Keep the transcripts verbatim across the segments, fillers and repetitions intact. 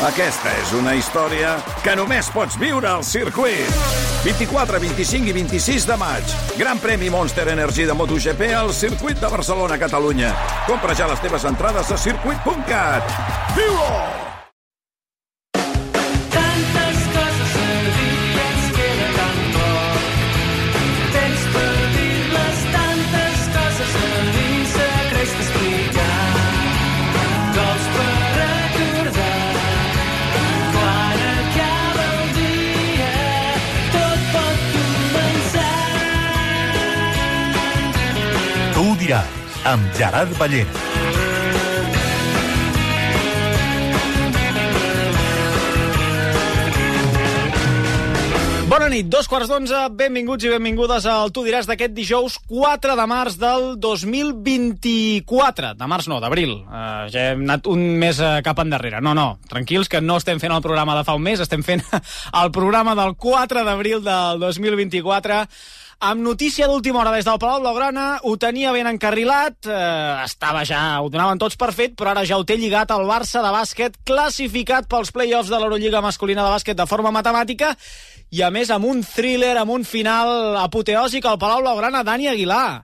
Aquesta és una història que només pots viure al circuit. vint-i-quatre, vint-i-cinc i vint-i-sis de maig. Gran premi Monster Energy de MotoGP al circuit de Barcelona, Catalunya. Compra ja les teves entrades a circuit punt cat. Viu-ho! Amb Gerard Ballera. Bona nit, dos quarts d'onze, benvinguts i benvingudes al Tu diràs d'aquest dijous quatre de març del dos mil vint-i-quatre. De març no, d'abril. Uh, ja hem anat un mes uh, cap endarrere. No, no, tranquils, que no estem fent el programa de fa un mes, estem fent el programa del quatre d'abril del dos mil vint-i-quatre. Amb notícia d'última hora des del Palau Blaugrana, ho tenia ben encarrilat, eh, estava ja, ho donaven tots per fet, però ara ja ho té lligat el Barça de bàsquet, classificat pels play-offs de l'Eurolliga masculina de bàsquet de forma matemàtica, i a més amb un thriller, amb un final apoteòsic al Palau Blaugrana. Dani Aguilar.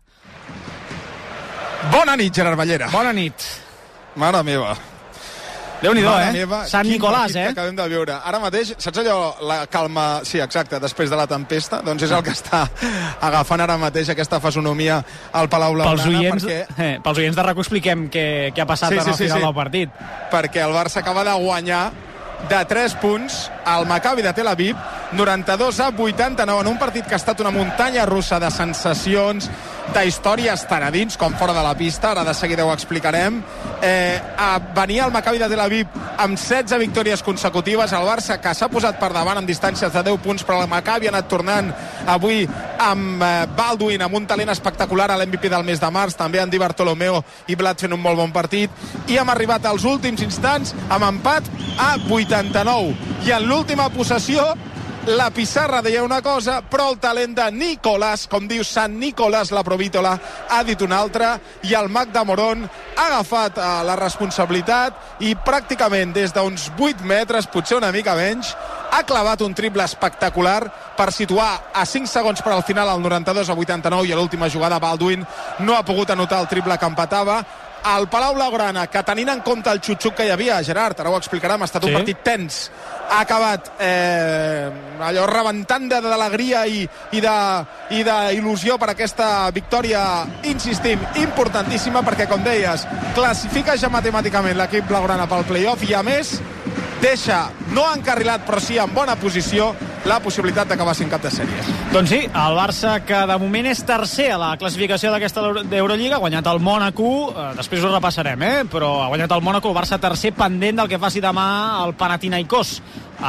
Bona nit, Gerard Ballera. Bona nit. Mare meva. Déu-n'hi-do, eh? Meva, Sant Nicolàs, eh? Que acabem de viure. Ara mateix, saps allò, la calma... Sí, exacte, després de la tempesta, doncs és el que està agafant ara mateix aquesta fesonomia al Palau Blaugrana. Pels oients, perquè... eh, pels oients de RAC expliquem què, què ha passat sí, en sí, el sí, final sí. del partit. Perquè el Barça acaba de guanyar de tres punts al Maccabi de Tel Aviv, noranta-dos a vuitanta-nou, en un partit que ha estat una muntanya russa de sensacions, d'històries tant a dins com fora de la pista. Ara de seguida ho explicarem. Eh, venia el Maccabi de Tel Aviv amb setze victòries consecutives, el Barça que s'ha posat per davant amb distàncies de deu punts, però el Maccabi ha anat tornant avui amb eh, Baldwin, amb un talent espectacular, a l'M V P del mes de març, també Andy Bartolomeo i Vlad fent un molt bon partit, i hem arribat als últims instants amb empat a vuitanta-nou, i en l'última possessió la pissarra deia una cosa, però el talent de Nicolás, com diu Sant Nicolás la Provítola, ha dit una altra, i el Mac de Moron ha agafat eh, la responsabilitat i pràcticament des d'uns vuit metres, potser una mica menys, ha clavat un triple espectacular per situar a cinc segons per al final el noranta-dos a vuitanta-nou, i a l'última jugada Baldwin no ha pogut anotar el triple que empatava. Al Palau Blaugrana, que tenint en compte el xutxuc que hi havia, Gerard, ara ho explicarem, ha estat sí. un partit tens, ha acabat eh, allò rebentant d'alegria i, i d'il·lusió per aquesta victòria, insistim, importantíssima, perquè, com deies, classifica ja matemàticament l'equip blaugrana pel play-off, i a més deixa, no encarrilat però sí en bona posició, la possibilitat d'acabar sent cap de sèrie. Doncs sí, el Barça, que de moment és tercer a la classificació d'aquesta Eurolliga, ha guanyat el Mònaco, eh, després ho repassarem, eh? però ha guanyat el Mònaco, el Barça tercer, pendent del que faci demà el Panathinaikos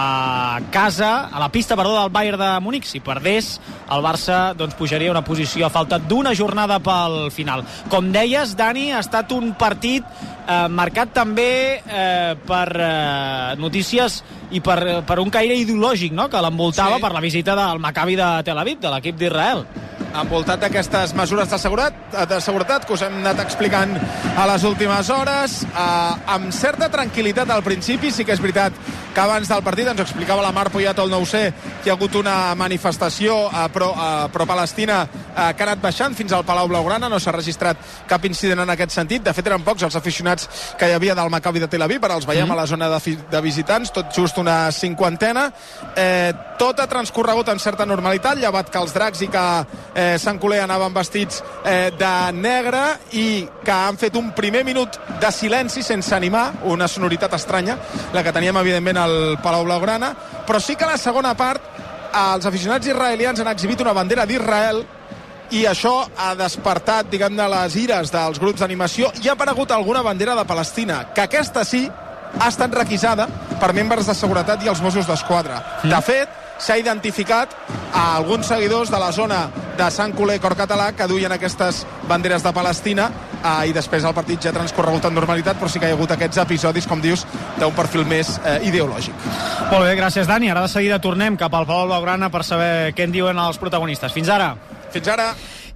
a casa, a la pista, perdó, del Bayern de Múnich. Si perdés, el Barça doncs, pujaria una posició a falta d'una jornada pel final. Com deies, Dani, ha estat un partit eh, marcat també eh, per eh, notícies i per, per un caire ideològic, no?, que l'envoltava sí. per la visita del Maccabi de Tel Aviv, de l'equip d'Israel. Envoltat d'aquestes mesures de seguretat, de seguretat que us hem anat explicant a les últimes hores, eh, amb certa tranquil·litat al principi. Sí que és veritat que abans del partit ens explicava la Mar Poyat al nou C que hi ha hagut una manifestació a pro, a pro-Palestina eh, que ha anat baixant fins al Palau Blaugrana, no s'ha registrat cap incident en aquest sentit. De fet, eren pocs els aficionats que hi havia del Maccabi de Tel Aviv, ara els veiem mm. a la zona de, de visitants, tot just una cinquantena. Eh, tot ha transcorregut amb certa normalitat, llevat que els dracs i que eh, Sant Coler anaven vestits eh, de negre, i que han fet un primer minut de silenci sense animar, una sonoritat estranya, la que teníem evidentment al Palau Blaugrana, però sí que a la segona part els aficionats israelians han exhibit una bandera d'Israel, i això ha despertat, diguem-ne, les ires dels grups d'animació, i ha aparegut alguna bandera de Palestina, que aquesta sí ha estat requisada per membres de seguretat i els Mossos d'Esquadra. Mm. De fet, s'ha identificat a alguns seguidors de la zona de Sant Coler, Cor Català, que duien aquestes banderes de Palestina, eh, i després el partit ja ha transcorregut en normalitat, però sí que hi ha hagut aquests episodis, com dius, d'un perfil més eh, ideològic. Molt bé, gràcies, Dani. Ara de seguida tornem cap al Palau Blaugrana per saber què en diuen els protagonistes. Fins ara. Fins ara.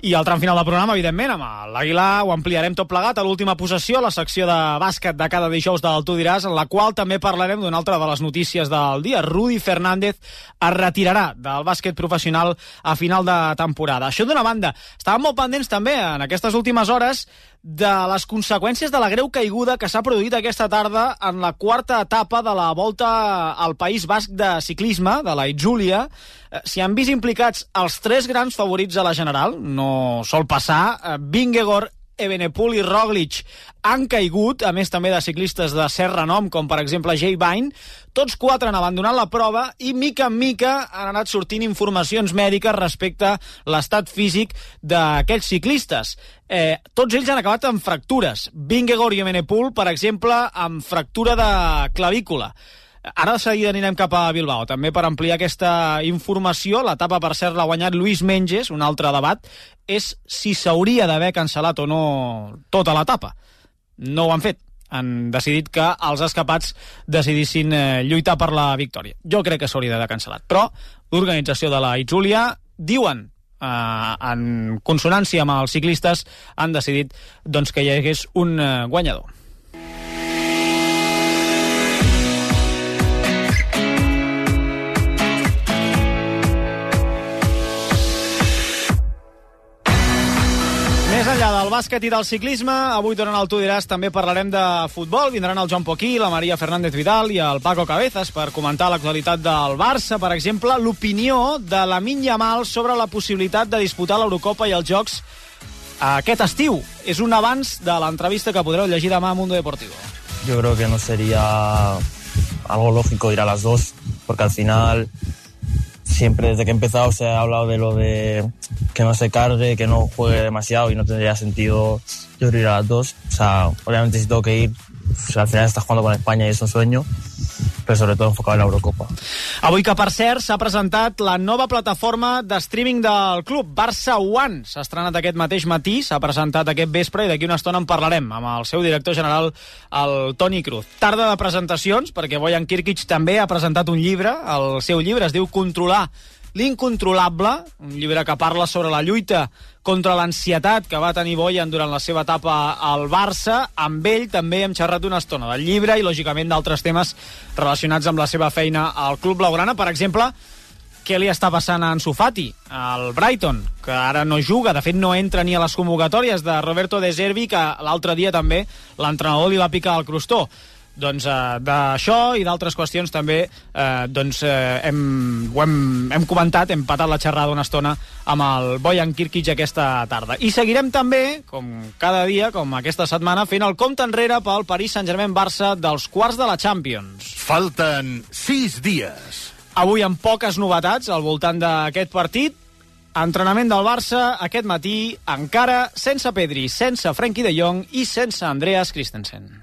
I al tram final del programa, evidentment, amb l'Aguilar ho ampliarem tot plegat a l'última possessió, la secció de bàsquet de cada dijous del Tu diràs, en la qual també parlarem d'una altra de les notícies del dia. Rudy Fernández es retirarà del bàsquet professional a final de temporada. Això d'una banda. Estàvem molt pendents també en aquestes últimes hores de les conseqüències de la greu caiguda que s'ha produït aquesta tarda en la quarta etapa de la Volta al País Basc de ciclisme, de la Itzulia. S'hi han vist implicats els tres grans favorits a la general, no sol passar. Vingegaard, Evenepoel i Roglic han caigut, a més també de ciclistes de cert renom, com per exemple Jay Vine. Tots quatre han abandonat la prova i mica en mica han anat sortint informacions mèdiques respecte a l'estat físic d'aquells ciclistes. Eh, tots ells han acabat amb fractures. Vingegaard i Evenepoel, per exemple, amb fractura de clavícula. Ara de seguida anirem cap a Bilbao, també per ampliar aquesta informació. L'etapa, per cert, l'ha guanyat Luis Menges. Un altre debat és si s'hauria d'haver cancel·lat o no tota l'etapa. No ho han fet. Han decidit que els escapats decidissin eh, lluitar per la victòria. Jo crec que s'hauria d'haver cancel·lat. Però l'organització de la Itzulia diuen, eh, en consonància amb els ciclistes, han decidit doncs, que hi hagués un eh, guanyador. Més enllà del bàsquet i del ciclisme, avui durant el Tu diràs també parlarem de futbol. Vindran el Joan Poquí, la Maria Fernández Vidal i el Paco Cabezas per comentar l'actualitat del Barça. Per exemple, l'opinió de Lamine Yamal sobre la possibilitat de disputar l'Eurocopa i els Jocs aquest estiu. És un avanç de l'entrevista que podreu llegir demà a Mundo Deportivo. Yo creo que no sería algo lógico ir a las dos, porque al final siempre desde que he empezado se ha hablado de lo de que no se cargue, que no juegue demasiado, y no tendría sentido yo ir a las dos. O sea, obviamente si tengo que ir, pues al final estás jugando con España y es un sueño, però sobretot enfocado en l'Eurocopa. Avui que, per cert, s'ha presentat la nova plataforma de streaming del club, Barça One. S'ha estrenat aquest mateix matí, s'ha presentat aquest vespre i d'aquí una estona en parlarem amb el seu director general, el Toni Cruz. Tarda de presentacions, perquè Bojan Kirkic també ha presentat un llibre. El seu llibre es diu Controlar l'incontrolable, un llibre que parla sobre la lluita contra l'ansietat que va tenir Bojan durant la seva etapa al Barça. Amb ell també hem xerrat una estona del llibre i, lògicament, d'altres temes relacionats amb la seva feina al club blaugrana. Per exemple, què li està passant a Ansu Fati, al Brighton, que ara no juga, de fet no entra ni a les convocatòries de Roberto De Zerbi, que l'altre dia també l'entrenador li va picar el crostó. Doncs eh, d'això i d'altres qüestions també eh, doncs, eh, hem, ho hem, hem comentat, hem patat la xerrada una estona amb el Bojan Kirkic aquesta tarda. I seguirem també, com cada dia, com aquesta setmana, fent el compte enrere pel Paris Saint-Germain-Barça dels quarts de la Champions. Falten sis dies. Avui amb poques novetats al voltant d'aquest partit. Entrenament del Barça aquest matí, encara sense Pedri, sense Frenkie de Jong i sense Andreas Christensen.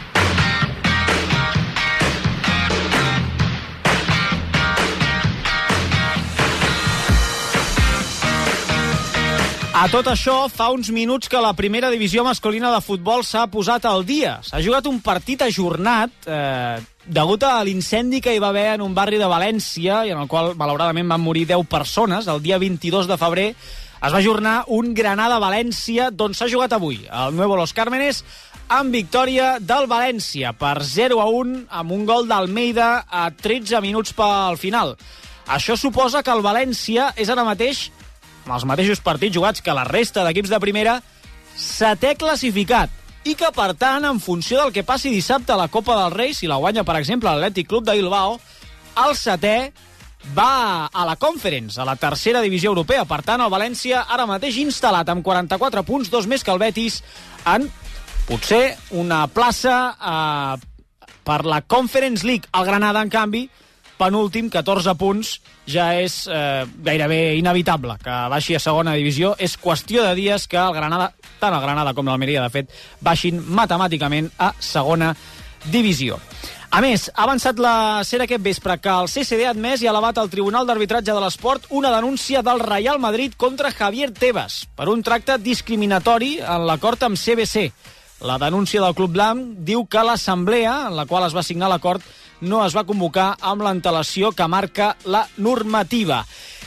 A tot això, fa uns minuts que la primera divisió masculina de futbol s'ha posat al dia. S'ha jugat un partit ajornat eh, degut a l'incendi que hi va haver en un barri de València i en el qual, malauradament, van morir deu persones. El dia vint-i-dos de febrer es va ajornar un Granada-València, d'on s'ha jugat avui. El Nuevo Los Cármenes, amb victòria del València per zero a un, amb un gol d'Almeida a tretze minuts pel final. Això suposa que el València és ara mateix, amb els mateixos partits jugats que la resta d'equips de primera, setè classificat, i que, per tant, en funció del que passi dissabte a la Copa del Rei, si la guanya, per exemple, l'Atlètic Club de Bilbao, el setè va a la Conference, a la tercera divisió europea. Per tant, el València, ara mateix instal·lat amb quaranta-quatre punts, dos més que el Betis, en potser una plaça eh, per la Conference League. El Granada, en canvi, penúltim, catorze punts, ja és eh, gairebé inevitable que baixi a segona divisió. És qüestió de dies que el Granada, tant el Granada com l'Almeria, de fet, baixin matemàticament a segona divisió. A més, ha avançat la cera aquest vespre que el C C D ha admès i ha elevat al Tribunal d'Arbitratge de l'Esport una denúncia del Real Madrid contra Javier Tebas per un tracte discriminatori en l'acord amb C B C. La denúncia del Club Blanc diu que l'assemblea en la qual es va signar l'acord no es va convocar amb l'antelació que marca la normativa.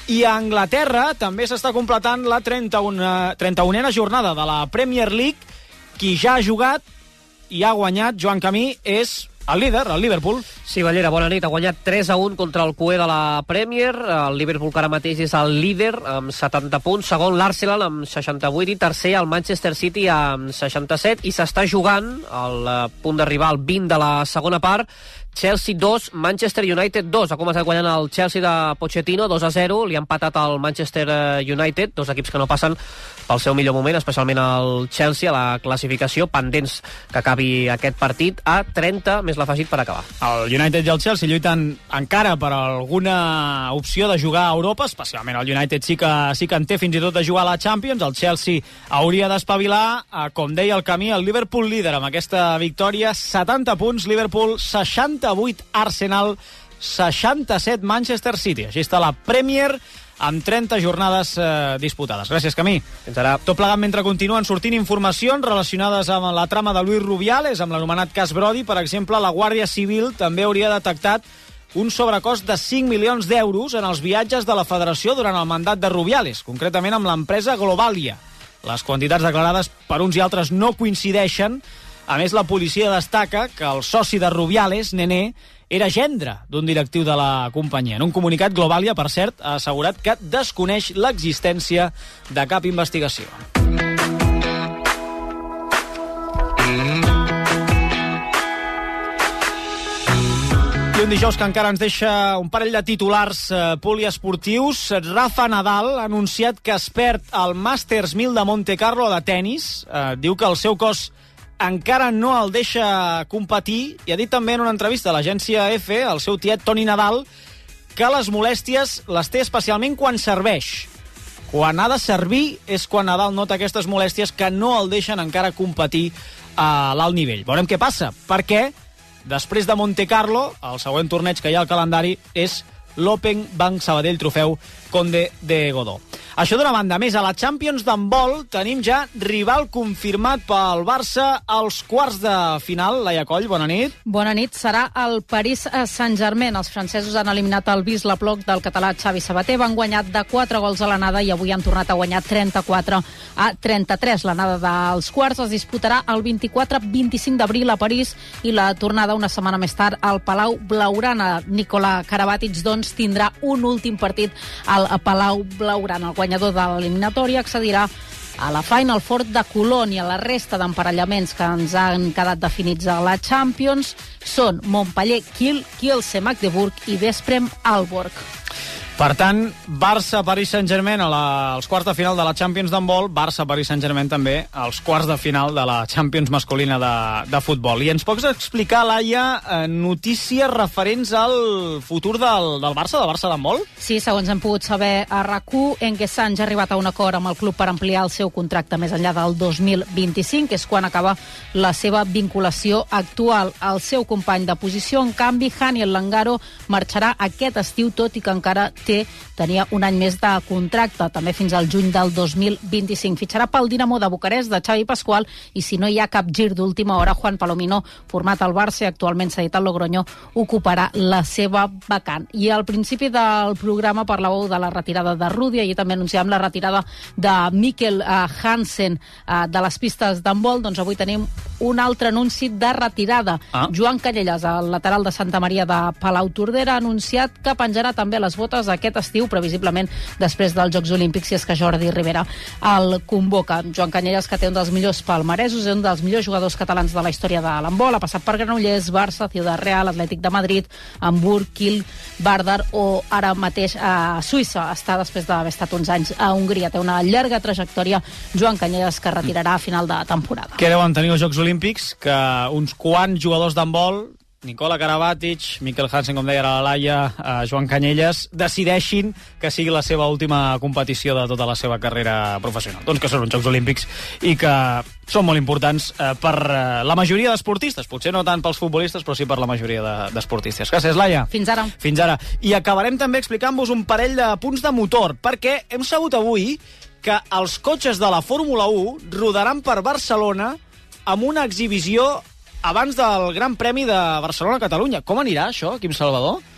I a Anglaterra també s'està completant la trenta-unena jornada de la Premier League. Qui ja ha jugat i ha guanyat, Joan Camí, és el líder, el Liverpool. Sí, Ballera, bona nit. Ha guanyat tres a un contra el cué de la Premier. El Liverpool, que ara mateix és el líder amb setanta punts. Segon, l'Arsenal amb seixanta-vuit. I tercer, el Manchester City amb seixanta-set. I s'està jugant al punt d'arribar al vint de la segona part. Chelsea dos, Manchester United dos. Ha començat guanyant el Chelsea de Pochettino dos a zero. Li ha empatat al Manchester United, dos equips que no passen pel seu millor moment, especialment el Chelsea a la classificació, pendents que acabi aquest partit a trenta més l'afegit per acabar. El United i el Chelsea lluiten encara per alguna opció de jugar a Europa, especialment el United sí que, sí que en té fins i tot de jugar a la Champions. El Chelsea hauria d'espavilar, com deia el Camí, el Liverpool líder amb aquesta victòria, setanta punts, Liverpool seixanta-vuit, Arsenal seixanta-set, Manchester City. Així està la Premier amb trenta jornades eh, disputades. Gràcies, Camí. Fins ara. Tot plegat mentre continuen sortint informacions relacionades amb la trama de Luis Rubiales, amb l'anomenat cas Brody. Per exemple, la Guàrdia Civil també hauria detectat un sobrecost de cinc milions d'euros en els viatges de la Federació durant el mandat de Rubiales, concretament amb l'empresa Globalia. Les quantitats declarades per uns i altres no coincideixen. A més, la policia destaca que el soci de Rubiales, Nené, era gendre d'un directiu de la companyia. En un comunicat, Globalia, per cert, ha assegurat que desconeix l'existència de cap investigació. I un dijous que encara ens deixa un parell de titulars eh, poliesportius. Rafa Nadal ha anunciat que es perd el Masters mil de Monte Carlo de tennis. Eh, diu que el seu cos encara no el deixa competir, i ha dit també en una entrevista a l'agència F, el seu tiet Toni Nadal, que les molèsties les té especialment quan serveix. Quan ha de servir és quan Nadal nota aquestes molèsties que no el deixen encara competir a l'alt nivell. Veurem què passa, perquè després de Monte Carlo, el següent torneig que hi ha al calendari és l'Open Banc Sabadell Trofeu Conde de Godó. Això d'una banda. Més, a la Champions d'handbol tenim ja rival confirmat pel Barça als quarts de final. Laia Coll, bona nit. Bona nit. Serà el Paris Saint-Germain. Els francesos han eliminat el Wisla-Plock del català Xavi Sabater. Van guanyar de quatre gols a l'anada i avui han tornat a guanyar trenta-quatre a trenta-tres. L'anada dels quarts es disputarà el vint-i-quatre vint-i-cinc d'abril a París i la tornada una setmana més tard al Palau Blaugrana. Nicola Karabatic, doncs, tindrà un últim partit al Palau Blaugrana. El guanyador de l'eliminatòria accedirà a la Final Four de Colón, i a la resta d'emparellaments que ens han quedat definits a la Champions són Montpellier, Kiel, Kielce, Magdeburg i Vesprem, Aalborg. Per tant, Barça-Paris Saint-Germain a la, als quarts de final de la Champions d'handbol, Barça-Paris Saint-Germain també als quarts de final de la Champions masculina de, de futbol. I ens pots explicar, Laia, eh, notícies referents al futur del, del Barça, del Barça d'handbol? Sí, segons hem pogut saber a RAC u, Enguessan ja ha arribat a un acord amb el club per ampliar el seu contracte més enllà del dos mil vint-i-cinc, que és quan acaba la seva vinculació actual. El seu company de posició, en canvi, Haniel Langaro, marxarà aquest estiu, tot i que encara té, tenia un any més de contracte, també fins al juny del dos mil vint-i-cinc. Fitxarà pel Dinamo de Bucarest de Xavi Pascual, i si no hi ha cap gir d'última hora, Juan Palomino, format al Barça i actualment cedit al Logroño, ocuparà la seva vacant. I al principi del programa parlàveu de la retirada de Rudi, i també anunciàvem la retirada de Mikkel uh, Hansen uh, de les pistes d'handbol. Doncs avui tenim un altre anunci de retirada. Ah. Joan Canyelles, el lateral de Santa Maria de Palau Tordera, ha anunciat que penjarà també les botes aquest estiu, previsiblement després dels Jocs Olímpics, si és que Jordi Rivera el convoca. Joan Canyelles, que té un dels millors palmaresos, és un dels millors jugadors catalans de la història de l'handbol, ha passat per Granollers, Barça, Ciudad Real, Atlètic de Madrid, Hamburg, Kiel, Vardar o ara mateix a Suïssa. Està després d'haver estat uns anys a Hongria. Té una llarga trajectòria Joan Canyelles, que retirarà a final de temporada. Què deuen tenir els Jocs Olímpics? Que uns quants jugadors d'handbol, Nicola Karabatic, Mikkel Hansen, com deia la Laia, eh, Joan Canyelles, decideixin que sigui la seva última competició de tota la seva carrera professional. Doncs que són uns Jocs Olímpics i que són molt importants eh, per eh, la majoria d'esportistes, potser no tant pels futbolistes, però sí per la majoria de, d'esportistes. Gràcies, Laia. Fins ara. Fins ara. I acabarem també explicant-vos un parell de punts de motor, perquè hem sabut avui que els cotxes de la Fórmula u rodaran per Barcelona amb una exhibició abans del Gran Premi de Barcelona-Catalunya. Com anirà això, Quim Salvador?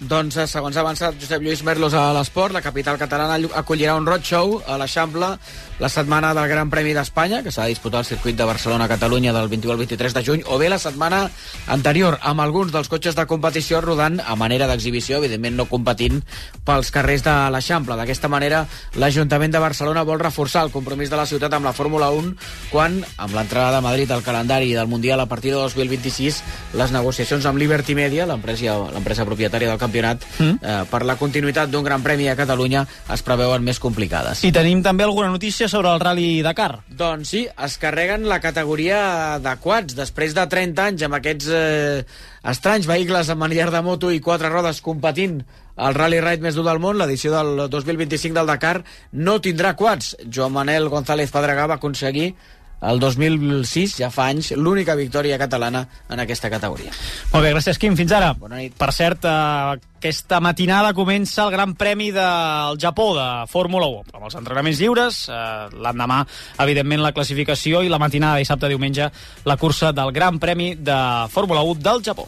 Doncs, segons ha avançat Josep Lluís Merlos a l'Esport, la capital catalana acollirà un roadshow a l'Eixample la setmana del Gran Premi d'Espanya, que s'ha de disputar al circuit de Barcelona-Catalunya del vint-i-u al vint-i-tres de juny, o bé la setmana anterior, amb alguns dels cotxes de competició rodant a manera d'exhibició, evidentment no competint pels carrers de l'Eixample. D'aquesta manera, l'Ajuntament de Barcelona vol reforçar el compromís de la ciutat amb la Fórmula un, quan, amb l'entrada de Madrid al calendari del Mundial a partir de dos mil vint-i-sis, les negociacions amb Liberty Media, l'empresa propietària del campionat, mm. eh, per la continuïtat d'un Gran Premi a Catalunya es preveuen més complicades. I tenim també alguna notícia sobre el Rally Dakar. Doncs sí, es carreguen la categoria de quads després de trenta anys amb aquests eh, estranys vehicles amb manillar de moto i quatre rodes competint al Rally Ride més dur del món. L'edició del dos mil vint-i-cinc del Dakar no tindrà quads. Joan Manel González Pedregà va aconseguir el dos mil sis, ja fa anys, l'única victòria catalana en aquesta categoria. Molt bé, gràcies, Quim. Fins ara. Bona nit. Per cert, eh, aquesta matinada comença el Gran Premi del Japó de Fórmula un, amb els entrenaments lliures, eh, l'endemà, evidentment, la classificació, i la matinada, dissabte, diumenge, la cursa del Gran Premi de Fórmula un del Japó.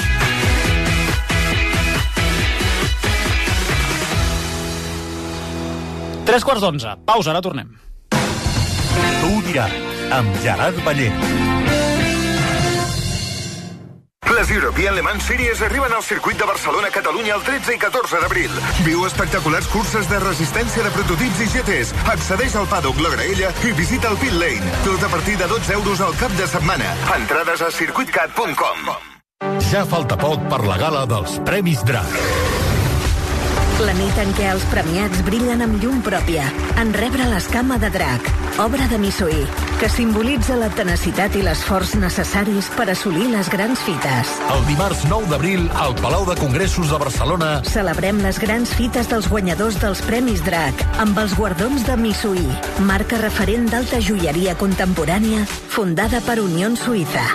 Tres quarts d'onze. Pausa, ara tornem. Tu ho diràs, amb Gerard Ballent. Les European Le Mans Series arriben al circuit de Barcelona-Catalunya el tretze i catorze d'abril. Viu espectaculars curses de resistència de prototips i G Ts. Accedeix al paddock La Graella i visita el pit lane. Tot a partir de dotze euros al cap de setmana. Entrades a circuitcat punt com. Ja falta poc per la gala dels Premis Drac. La nit en què els premiats brillen amb llum pròpia, en rebre l'escama de Drac, obra de Missoí, que simbolitza la tenacitat i l'esforç necessaris per assolir les grans fites. El dimarts nou d'abril, al Palau de Congressos de Barcelona, celebrem les grans fites dels guanyadors dels Premis Drac amb els guardons de Missoí, marca referent d'alta joieria contemporània fundada per Unió Suïssa.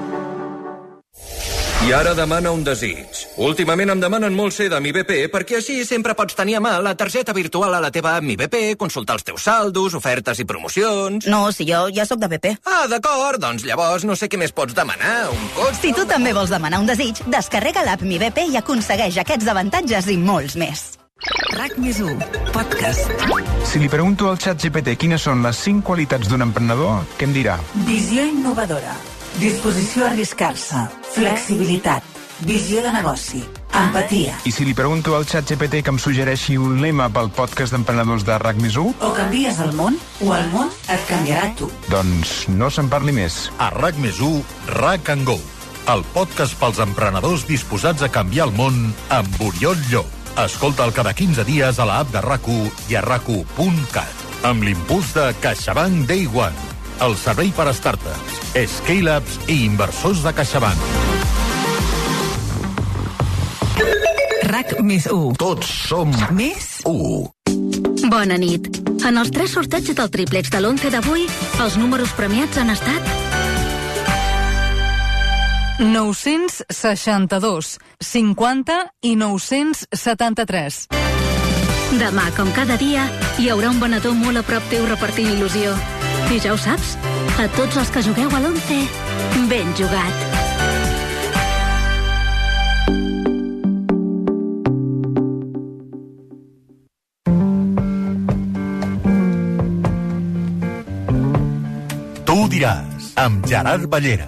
I ara demana un desig. Últimament em demanen molt ser de Mi B P, perquè així sempre pots tenir a mà la targeta virtual a la teva app Mi B P, consultar els teus saldos, ofertes i promocions... No, si jo ja sóc de B P. Ah, d'acord, doncs llavors no sé què més pots demanar, un cotxe... Si tu també vols demanar un desig, descarrega l'app Mi B P i aconsegueix aquests avantatges i molts més. RAC més u, podcast. Si li pregunto al ChatGPT quines són les cinc qualitats d'un emprenedor, què em dirà? Visió innovadora, disposició a arriscar-se, flexibilitat, visió de negoci, empatia. I si li pregunto al ChatGPT que em suggereixi un lema pel podcast d'emprenedors de RAC més u? O canvies el món, o el món et canviarà tu. Doncs no se'n parli més. A RAC més u, RAC and Go, el podcast pels emprenedors disposats a canviar el món amb Oriol Llop. Escolta'l cada quinze dies a l'app de RAC u i a rac u punt cat. Amb l'impuls de CaixaBank Day One, el servei per a startups, scale-ups i inversors de CaixaBank. RAC més u. Tots som més u. Bona nit. En els tres sortejos del triplex de l'onze d'avui, els números premiats han estat... nou-cents seixanta-dos, cinquanta i nou-cents setanta-tres. Demà, com cada dia, hi haurà un venedor molt a prop teu repartint il·lusió. I ja ho saps, a tots els que jugueu a l'onze, ben jugat. Tu ho diràs, amb Gerard Ballera.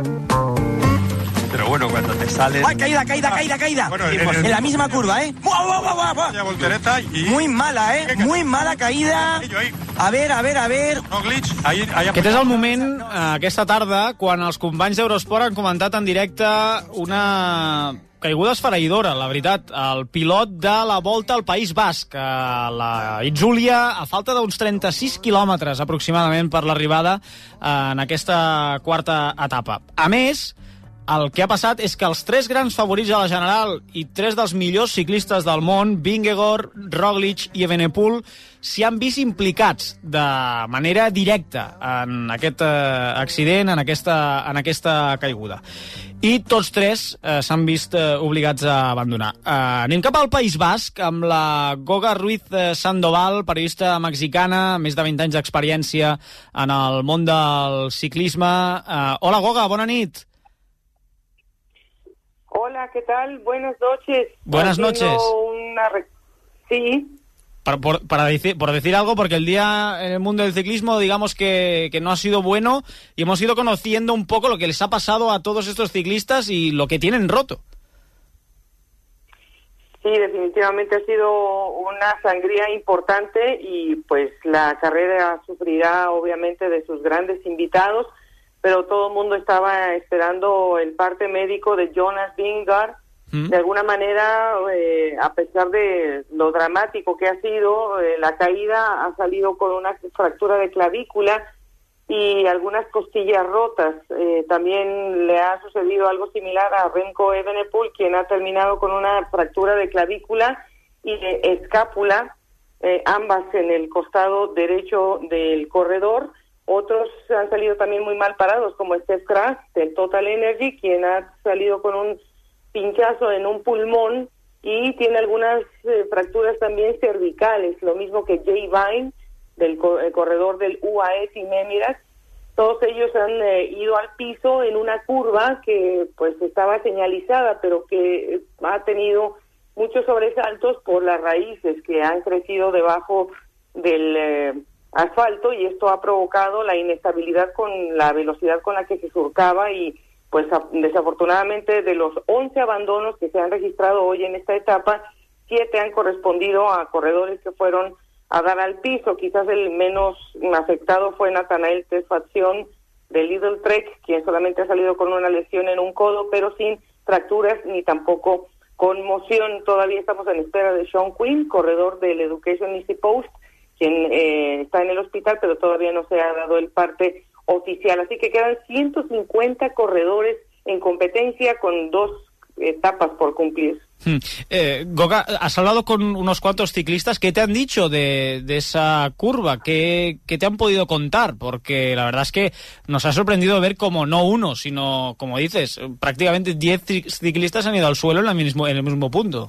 Pero bueno, cuando te sale... ¡Ay, caída, caída, caída, caída! Bueno, en, en, en la misma curva, ¿eh? ¡Buah, buah, buah, buah! Una voltereta y... Muy mala, ¿eh? Muy mala caída. A ver, a ver, a ver... No glitch. Ahí, ahí Aquest és el moment, aquesta tarda, quan els companys d'Eurosport han comentat en directe una caiguda esfereïdora, la veritat. El pilot de la Volta al País Basc, a la Itzúlia, a falta d'uns trenta-sis quilòmetres aproximadament per l'arribada en aquesta quarta etapa. A més, el que ha passat és que els tres grans favorits a la General i tres dels millors ciclistes del món, Vingegaard, Roglic i Evenepoel, s'hi han vist implicats de manera directa en aquest eh, accident, en aquesta, en aquesta caiguda. I tots tres eh, s'han vist eh, obligats a abandonar. Eh, anem cap al País Basc amb la Goga Ruiz Sandoval, periodista mexicana, més de vint anys d'experiència en el món del ciclisme. Eh, hola, Goga, bona nit. Hola, ¿qué tal? Buenas noches. Buenas Haciendo noches. Una re... Sí. Para, por, para decir, por decir algo, porque el día en el mundo del ciclismo, digamos que, que no ha sido bueno y hemos ido conociendo un poco lo que les ha pasado a todos estos ciclistas y lo que tienen roto. Sí, definitivamente ha sido una sangría importante y pues la carrera sufrirá obviamente de sus grandes invitados, pero todo el mundo estaba esperando el parte médico de Jonas Vingegaard. ¿Mm? De alguna manera, eh, a pesar de lo dramático que ha sido, eh, la caída ha salido con una fractura de clavícula y algunas costillas rotas. Eh, también le ha sucedido algo similar a Remco Evenepoel, quien ha terminado con una fractura de clavícula y de escápula, eh, ambas en el costado derecho del corredor. Otros han salido también muy mal parados, como Steph Kras, del Total Energy, quien ha salido con un pinchazo en un pulmón y tiene algunas eh, fracturas también cervicales, lo mismo que Jay Vine, del co- el corredor del U A E Team Emirates. Todos ellos han eh, ido al piso en una curva que pues estaba señalizada, pero que eh, ha tenido muchos sobresaltos por las raíces que han crecido debajo del eh, asfalto, y esto ha provocado la inestabilidad con la velocidad con la que se surcaba, y pues a, desafortunadamente de los once abandonos que se han registrado hoy en esta etapa, siete han correspondido a corredores que fueron a dar al piso. Quizás el menos afectado fue Nathanael Tesfazion de Lidl Trek, quien solamente ha salido con una lesión en un codo, pero sin fracturas ni tampoco conmoción. Todavía estamos en espera de Sean Quinn, corredor del Education Easy Post, quien eh, está en el hospital, pero todavía no se ha dado el parte oficial. Así que quedan ciento cincuenta corredores en competencia con dos etapas por cumplir. Hmm. Eh, Goga, has hablado con unos cuantos ciclistas. ¿Qué te han dicho de, de esa curva? ¿Qué, ¿Qué te han podido contar? Porque la verdad es que nos ha sorprendido ver como no uno, sino, como dices, prácticamente diez ciclistas han ido al suelo en, la mismo, en el mismo punto.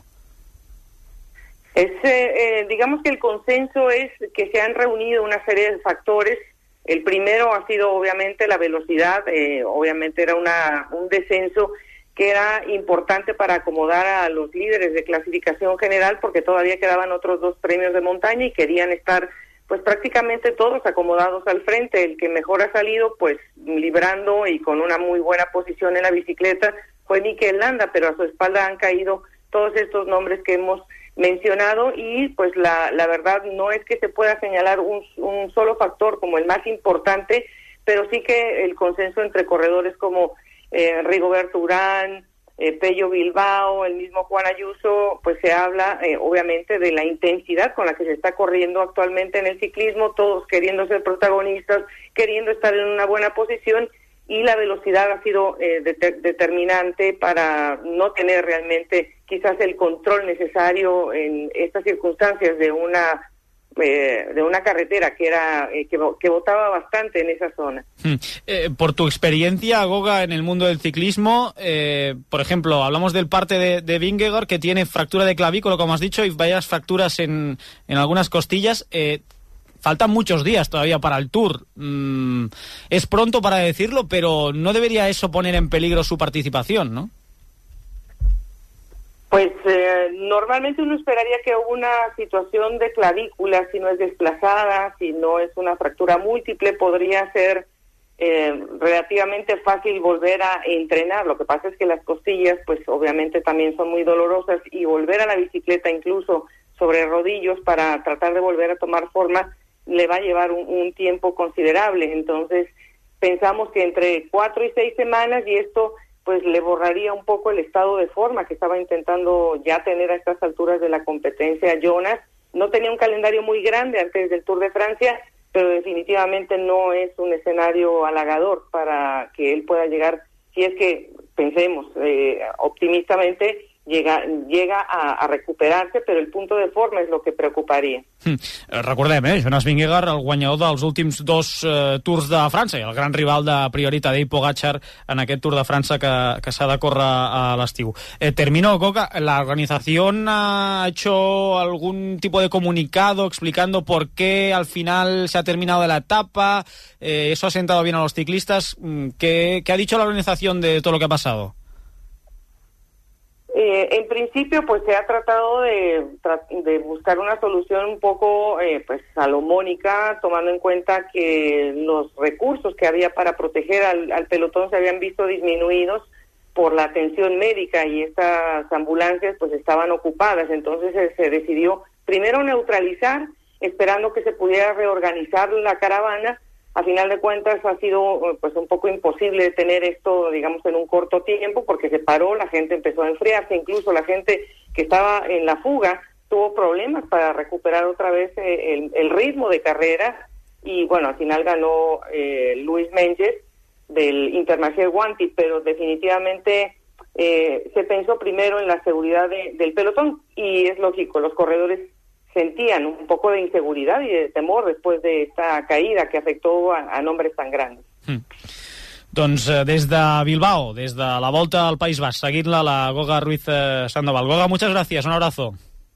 Es, eh, digamos que el consenso es que se han reunido una serie de factores. El primero ha sido obviamente la velocidad, eh, obviamente era una un descenso que era importante para acomodar a los líderes de clasificación general, porque todavía quedaban otros dos premios de montaña y querían estar pues prácticamente todos acomodados al frente. El que mejor ha salido pues librando y con una muy buena posición en la bicicleta fue Mikel Landa, pero a su espalda han caído todos estos nombres que hemos mencionado, y pues la, la verdad no es que se pueda señalar un, un solo factor como el más importante, pero sí que el consenso entre corredores como eh, Rigoberto Urán, eh, Pello Bilbao, el mismo Juan Ayuso, pues se habla eh, obviamente de la intensidad con la que se está corriendo actualmente en el ciclismo, todos queriendo ser protagonistas, queriendo estar en una buena posición, y la velocidad ha sido eh, de- determinante para no tener realmente quizás el control necesario en estas circunstancias de una eh, de una carretera que era eh, que, que botaba bastante en esa zona. Hmm. Eh, por tu experiencia, Goga, en el mundo del ciclismo, eh, por ejemplo, hablamos del parte de, de Vingegaard, que tiene fractura de clavícula, como has dicho, y varias fracturas en, en algunas costillas. Eh, Faltan muchos días todavía para el Tour. Mm, es pronto para decirlo, pero no debería eso poner en peligro su participación, ¿no? Pues eh, normalmente uno esperaría que una situación de clavícula, si no es desplazada, si no es una fractura múltiple, podría ser eh, relativamente fácil volver a entrenar. Lo que pasa es que las costillas, pues obviamente también son muy dolorosas, y volver a la bicicleta incluso sobre rodillos para tratar de volver a tomar forma le va a llevar un, un tiempo considerable. Entonces pensamos que entre cuatro y seis semanas, y esto pues le borraría un poco el estado de forma que estaba intentando ya tener a estas alturas de la competencia Jonas. No tenía un calendario muy grande antes del Tour de Francia, pero definitivamente no es un escenario halagador para que él pueda llegar, si es que pensemos eh, optimistamente, llega llega a, a recuperarse, però el punt de forma és el que preocuparia. Hmm. Recordem, eh? Jonas Vingegaard, el guanyador dels últims dos eh, Tours de França, i el gran rival de priori Tadej Pogačar en aquest Tour de França que, que s'ha de córrer a l'estiu. Eh, termino, Coca, ¿la organización ha hecho algún tipo de comunicado explicando por qué al final se ha terminado la etapa? Eh, ¿Eso ha sentado bien a los ciclistas? ¿Qué, qué ha dicho la organización de todo lo que ha pasado? Eh, en principio, pues se ha tratado de, de buscar una solución un poco eh, pues salomónica, tomando en cuenta que los recursos que había para proteger al, al pelotón se habían visto disminuidos por la atención médica y estas ambulancias pues estaban ocupadas. Entonces eh, se decidió primero neutralizar, esperando que se pudiera reorganizar la caravana. A final de cuentas ha sido pues un poco imposible tener esto, digamos, en un corto tiempo, porque se paró, la gente empezó a enfriarse, incluso la gente que estaba en la fuga tuvo problemas para recuperar otra vez eh, el, el ritmo de carrera, y bueno, al final ganó eh, Luis Menges del Intermarché Guanti, pero definitivamente eh, se pensó primero en la seguridad de, del pelotón, y es lógico, los corredores sentían un poco de inseguridad y de temor después de esta caída que afectó a, a nombres tan grandes. Mm. Doncs eh, des de Bilbao, des de la Volta al País Basc, seguint-la la Goga Ruiz eh, Sandoval. Goga, muchas gracias, un abrazo.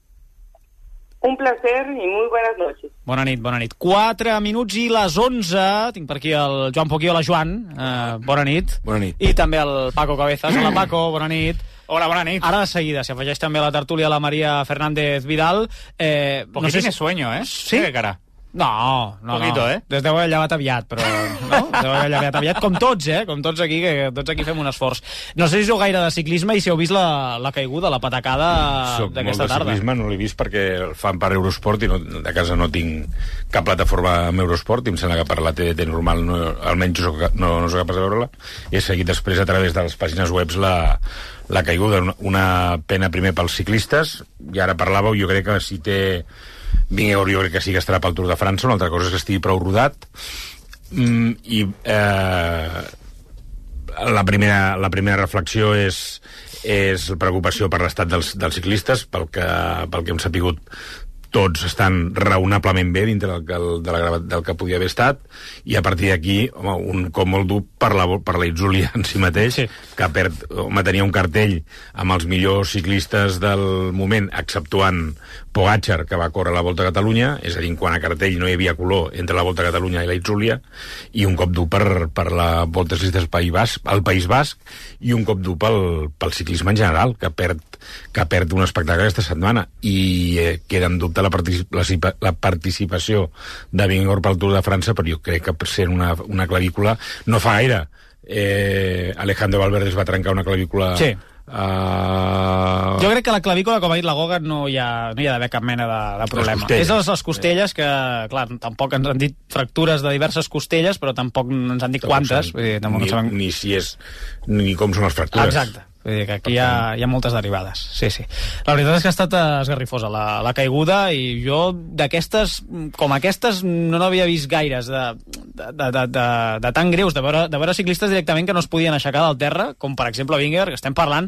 Un placer i muy buenas noches. Bona nit, bona nit. quatre minuts i les onze. Tinc per aquí el Joan Poquí. Hola, Joan. Uh, bona nit. Bona nit. I també el Paco Cabezas. Hola, Paco. Bona nit. Hola, bona nit. Ara de seguida s'hi afegeix també a la tertúlia la Maria Fernández Vidal. Eh, Porque no sé tienes si... sueño, ¿eh? Sí? ¿Qué cara? No, no, Poquito, no. eh? Des deu haver llevat aviat, però... No? Deu haver llevat aviat, com tots, eh? Com tots aquí, que tots aquí fem un esforç. No sé si sou gaire de ciclisme i si heu vist la, la caiguda, la patacada d'aquesta tarda. Soc molt de ciclisme, no l'he vist perquè el fan per Eurosport i no, de casa no tinc cap plataforma amb Eurosport i em sembla que per la T D T normal no, almenys soc, no, no soc capaç de veure-la. He seguit després a través de les pàgines webs la, la caiguda. Una pena primer pels ciclistes, i ara parlàveu, jo crec que si té... Vingegaard jo crec que sí que estarà pel Tour de França, una altra cosa és que estigui prou rodat. Mm, i eh, la, primera, la primera reflexió és, és la preocupació per l'estat dels, dels ciclistes, pel que, pel que hem sapigut tots estan raonablement bé dintre del que, de la, del que podia haver estat, i a partir d'aquí, home, un cop molt dur per la, per la Itzulia en si mateix, sí. Que perd, home, tenia un cartell amb els millors ciclistes del moment, exceptuant Pogačar, que va córrer la Volta a Catalunya, és a dir, quan a cartell no hi havia color entre la Volta a Catalunya i la Itzulia, i un cop dur per, per la Volta Ciclistes al País Basc, al País Basc, i un cop dur pel, pel ciclisme en general, que perd, que perd un espectacle aquesta setmana, i eh, queda en dubte la, particip la, la participació de Vingegaard pel Tour de França, però jo crec que per ser una, una clavícula no fa gaire. Eh, Alejandro Valverde es va trencar una clavícula... Sí. Uh... Jo crec que la clavícula, com ha dit la Goga, no hi ha, no hi ha d'haver cap mena de, de problema. És les, les costelles, que, clar, tampoc ens han dit fractures de diverses costelles, però tampoc ens han dit quantes. Vull dir, ni, sabem... ni si és... ni com són les fractures. Exacte. Vull dir que aquí hi ha, hi ha moltes derivades. Sí, sí. La veritat és que ha estat esgarrifosa la, la caiguda, i jo d'aquestes, com aquestes, no n'havia vist gaires de, de, de, de, de, de tan greus, de veure, de veure ciclistes directament que no es podien aixecar del terra, com per exemple Vingegaard, que estem parlant,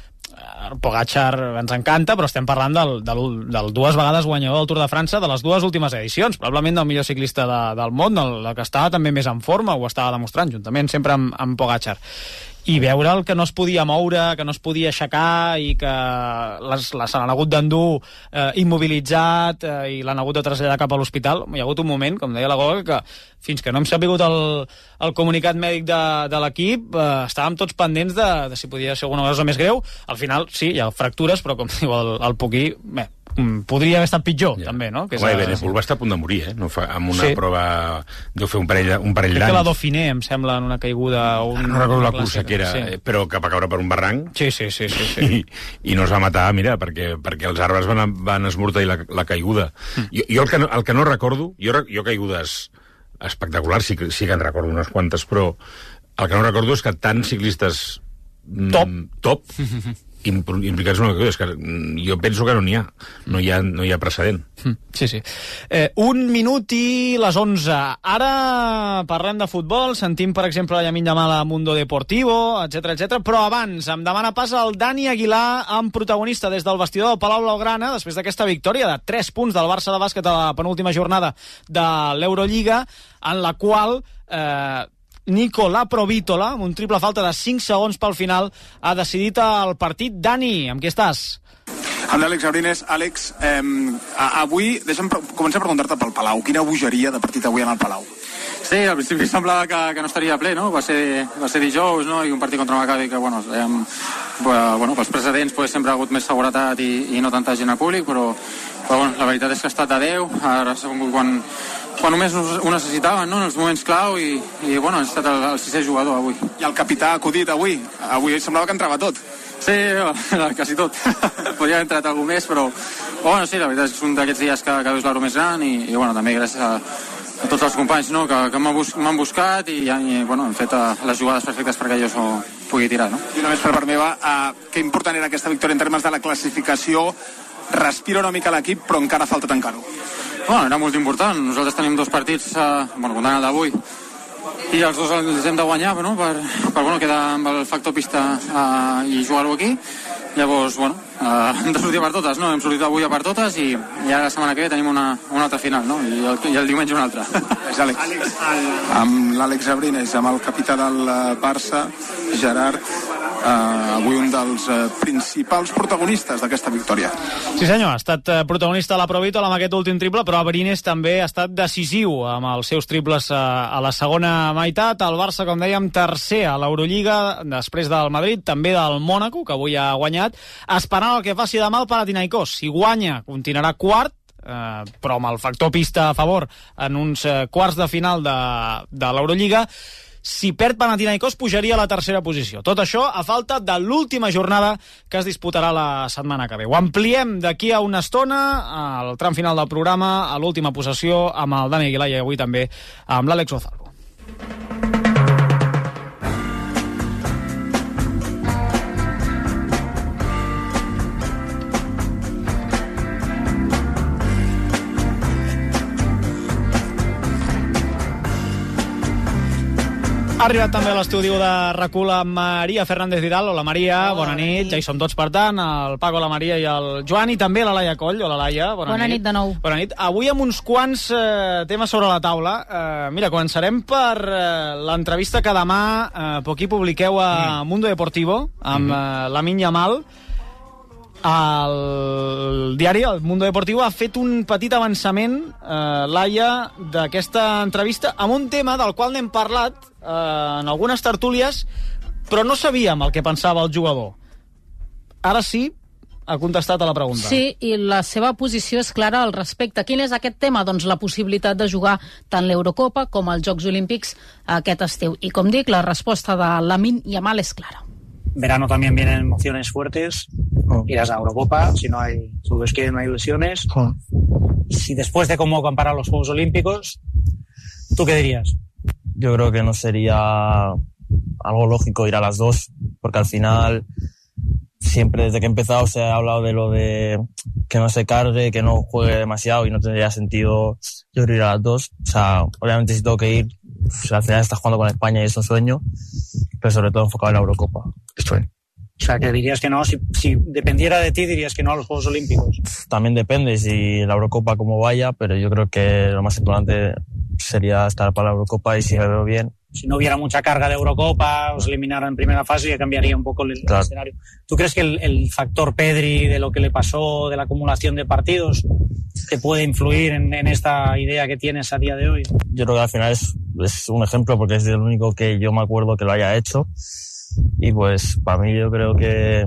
el Pogačar ens encanta, però estem parlant del, del, del dues vegades guanyador del Tour de França de les dues últimes edicions, probablement del millor ciclista de, del món, el, el que estava també més en forma, ho estava demostrant, juntament sempre amb, amb Pogačar. I veure el que no es podia moure, que no es podia aixecar, i que les, les han hagut d'endur eh, immobilitzat eh, i l'han hagut de traslladar cap a l'hospital. Hi ha hagut un moment, com deia la Goga, que fins que no hem sabut el, el comunicat mèdic de, de l'equip, eh, estàvem tots pendents de, de si podia ser alguna cosa més greu. Al final, sí, hi ha fractures, però com diu el, el Poquí, bé, podria haver estat pitjor, ja. També, no? Que és Home, a... Benepul va estar a punt de morir, eh? No fa, amb una sí. prova... Deu fer un parell, un parell d'anys. Crec que la Dauphiné, em sembla, en una caiguda... Un... No recordo la cursa que era, sí. Però que va caure per un barranc. Sí, sí, sí. sí, sí. I, I no es va matar, mira, perquè, perquè els arbres van, van esmorteir la, la caiguda. Mm. Jo, jo el, que no, el que no recordo... Jo, jo caigudes espectaculars, sí, sí que en recordo unes quantes, però el que no recordo és que tants ciclistes... Top. Mm, top... implicats en una cosa, és que jo penso que no n'hi ha, no hi ha, no hi ha precedent. Sí, sí. Eh, un minut i les onze. Ara parlem de futbol, sentim, per exemple, la Llamin Yamal a Mundo Deportivo, etcètera, etcètera, però abans em demana pas el Dani Aguilar, amb protagonista des del vestidor del Palau Blaugrana, després d'aquesta victòria de tres punts del Barça de bàsquet a la penúltima jornada de l'Eurolliga, en la qual... Eh, Nicola Provítola, amb un triple falta de cinc segons pel final, ha decidit el partit. Dani, amb qui estàs? Amb l'Àlex Abrines. Àlex, eh, avui, deixa'm començar a preguntar-te pel Palau. Quina bogeria de partit avui en el Palau? Sí, al principi semblava que, que no estaria ple, no? Va ser, va ser dijous, no? I un partit contra Maccabi que, bueno, sabíem bueno, pels precedents pues, sempre ha hagut més seguretat i, i no tanta gent al públic, però, però bueno, la veritat és que ha estat a deu, ara quan, quan només ho necessitaven, no?, en els moments clau, i, i bueno, ha estat el, el sisè jugador avui. I el capità ha acudit avui, avui semblava que entrava tot. Sí, quasi tot. Podria haver entrat algú més, però bueno, sí, la veritat és que és un d'aquests dies que, que veus l'aro més gran, i, i bueno, també gràcies a, a tots els companys, no?, que, que m'han bus, buscat i, i bueno, han fet uh, les jugades perfectes perquè jo so, pugui tirar, no? I només per part meva, uh, que important era aquesta victòria en termes de la classificació. Respira una mica l'equip, però encara falta tancar-ho. Bueno, era molt important. Nosaltres tenim dos partits, uh, bueno, comptant el d'avui, i els dos els hem de guanyar, no?, per, per bueno, quedar amb el factor pista uh, i jugar-ho aquí. Llavors, bueno, uh, hem de sortir per totes, no? Hem sortit avui a per totes i, i ara la setmana que ve tenim una, una altra final, no? I el, i el diumenge una altra. És Àlex. Àlex el... Amb l'Àlex Abrines, amb el capità del Barça, Gerard, uh, avui un dels uh, principals protagonistes d'aquesta victòria. Sí senyor, ha estat protagonista a la Provitola amb aquest últim triple, però Abrines també ha estat decisiu amb els seus triples a, a la segona meitat. El Barça, com dèiem, tercer a l'Eurolliga, després del Madrid, també del Mònaco, que avui ha guanyat, esperant el que faci demà el Panathinaikos. Si guanya, continuarà quart, eh, però amb el factor pista a favor en uns eh, quarts de final de, de l'Eurolliga. Si perd Panathinaikos, pujaria a la tercera posició. Tot això a falta de l'última jornada que es disputarà la setmana que ve. Ho ampliem d'aquí a una estona, al tram final del programa, a l'última possessió, amb el Dani Aguilar i avui també amb l'Àlex Ozalvo. Ha arribat també a l'estudi de RAC u la Maria Fernández Vidal. Hola Maria, hola, bona nit. Ja hi som tots, per tant, el Paco, la Maria i el Joan, i també la Laia Coll. Hola Laia, bona, bona nit. nit de nou. Bona nit. Avui amb uns quants eh, temes sobre la taula. Eh, mira, començarem per eh, l'entrevista que demà eh, per aquí publiqueu a mm. Mundo Deportivo amb mm -hmm. eh, Lamine Yamal. El diari, el Mundo Deportivo, ha fet un petit avançament, eh, Laia, d'aquesta entrevista amb un tema del qual n'hem parlat eh, en algunes tertúlies, però no sabíem el que pensava el jugador. Ara sí, ha contestat a la pregunta. Sí, i la seva posició és clara al respecte. Quin és aquest tema? Doncs la possibilitat de jugar tant l'Eurocopa com els Jocs Olímpics aquest estiu. I com dic, la resposta de Lamine Yamal és clara. Verano también vienen emociones fuertes, oh. irás a Eurocopa, si no hay, si Dios quiere no hay lesiones. Oh. Si después de cómo comparar los Juegos Olímpicos, ¿tú qué dirías? Yo creo que no sería algo lógico ir a las dos, porque al final siempre desde que he empezado se ha hablado de lo de que no se cargue, que no juegue demasiado y no tendría sentido yo creo ir a las dos. O sea, obviamente si tengo que ir, pues al final estás jugando con España y es un sueño, pero sobre todo enfocado en la Eurocopa. Estoy. O sea, que dirías que no, si, si dependiera de ti dirías que no a los Juegos Olímpicos. También depende si la Eurocopa como vaya, pero yo creo que lo más importante sería estar para la Eurocopa y si me veo bien. Si no hubiera mucha carga de Eurocopa, os eliminaran en primera fase, ya cambiaría un poco el, claro. el escenario. ¿Tú crees que el, el factor Pedri, de lo que le pasó, de la acumulación de partidos, te puede influir en, en esta idea que tienes a día de hoy? Yo creo que al final es, es un ejemplo, porque es el único que yo me acuerdo que lo haya hecho. Y pues para mí yo creo que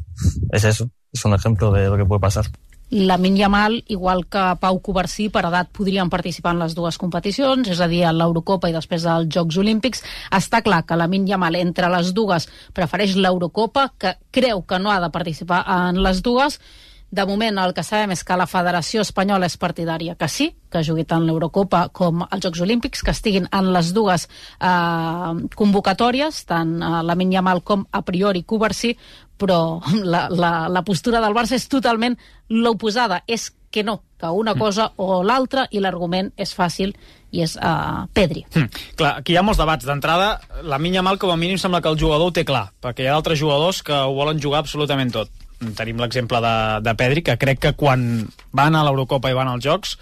es eso, es un ejemplo de lo que puede pasar. Lamine Yamal, igual que Pau Covarsí, per edat podrien participar en les dues competicions, és a dir, a l'Eurocopa i després als Jocs Olímpics. Està clar que Lamine Yamal entre les dues prefereix l'Eurocopa, que creu que no ha de participar en les dues. De moment el que sabem és que la Federació Espanyola és partidària que sí, que jugui tant l'Eurocopa com els Jocs Olímpics, que estiguin en les dues eh, convocatòries, tant eh, Lamine Yamal com a priori Covarsí, però la, la, la postura del Barça és totalment l'oposada, és que no, que una cosa o l'altra, i l'argument és fàcil i és uh, Pedri. Mm, clar, aquí hi ha molts debats. D'entrada, Lamine Yamal com a mínim sembla que el jugador ho té clar, perquè hi ha altres jugadors que ho volen jugar absolutament tot. Tenim l'exemple de, de Pedri, que crec que quan van a l'Eurocopa i van als Jocs,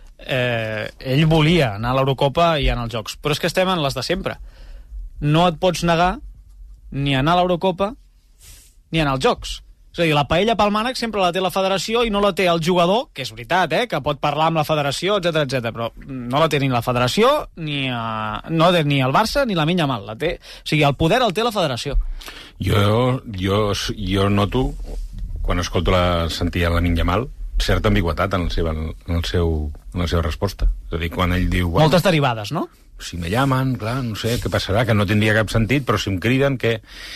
eh, ell volia anar a l'Eurocopa i anar als Jocs. Però és que estem en les de sempre. No et pots negar ni anar a l'Eurocopa ni anar als Jocs. És a dir, la paella pel mànec sempre la té la federació i no la té el jugador, que és veritat, eh, que pot parlar amb la federació, etcètera, etcètera, però no la té ni la federació, ni, a... no té ni el Barça ni la Lamine Yamal. La té... O sigui, el poder el té la federació. Jo, jo, jo noto, quan escolto la, sentir la Lamine Yamal, certa ambigüetat en, el seu, en, el seu, en la seva resposta. És a dir, quan ell diu... Moltes derivades, no? Si me llaman, clar, no sé què passarà, que no tindria cap sentit, però si em criden, què?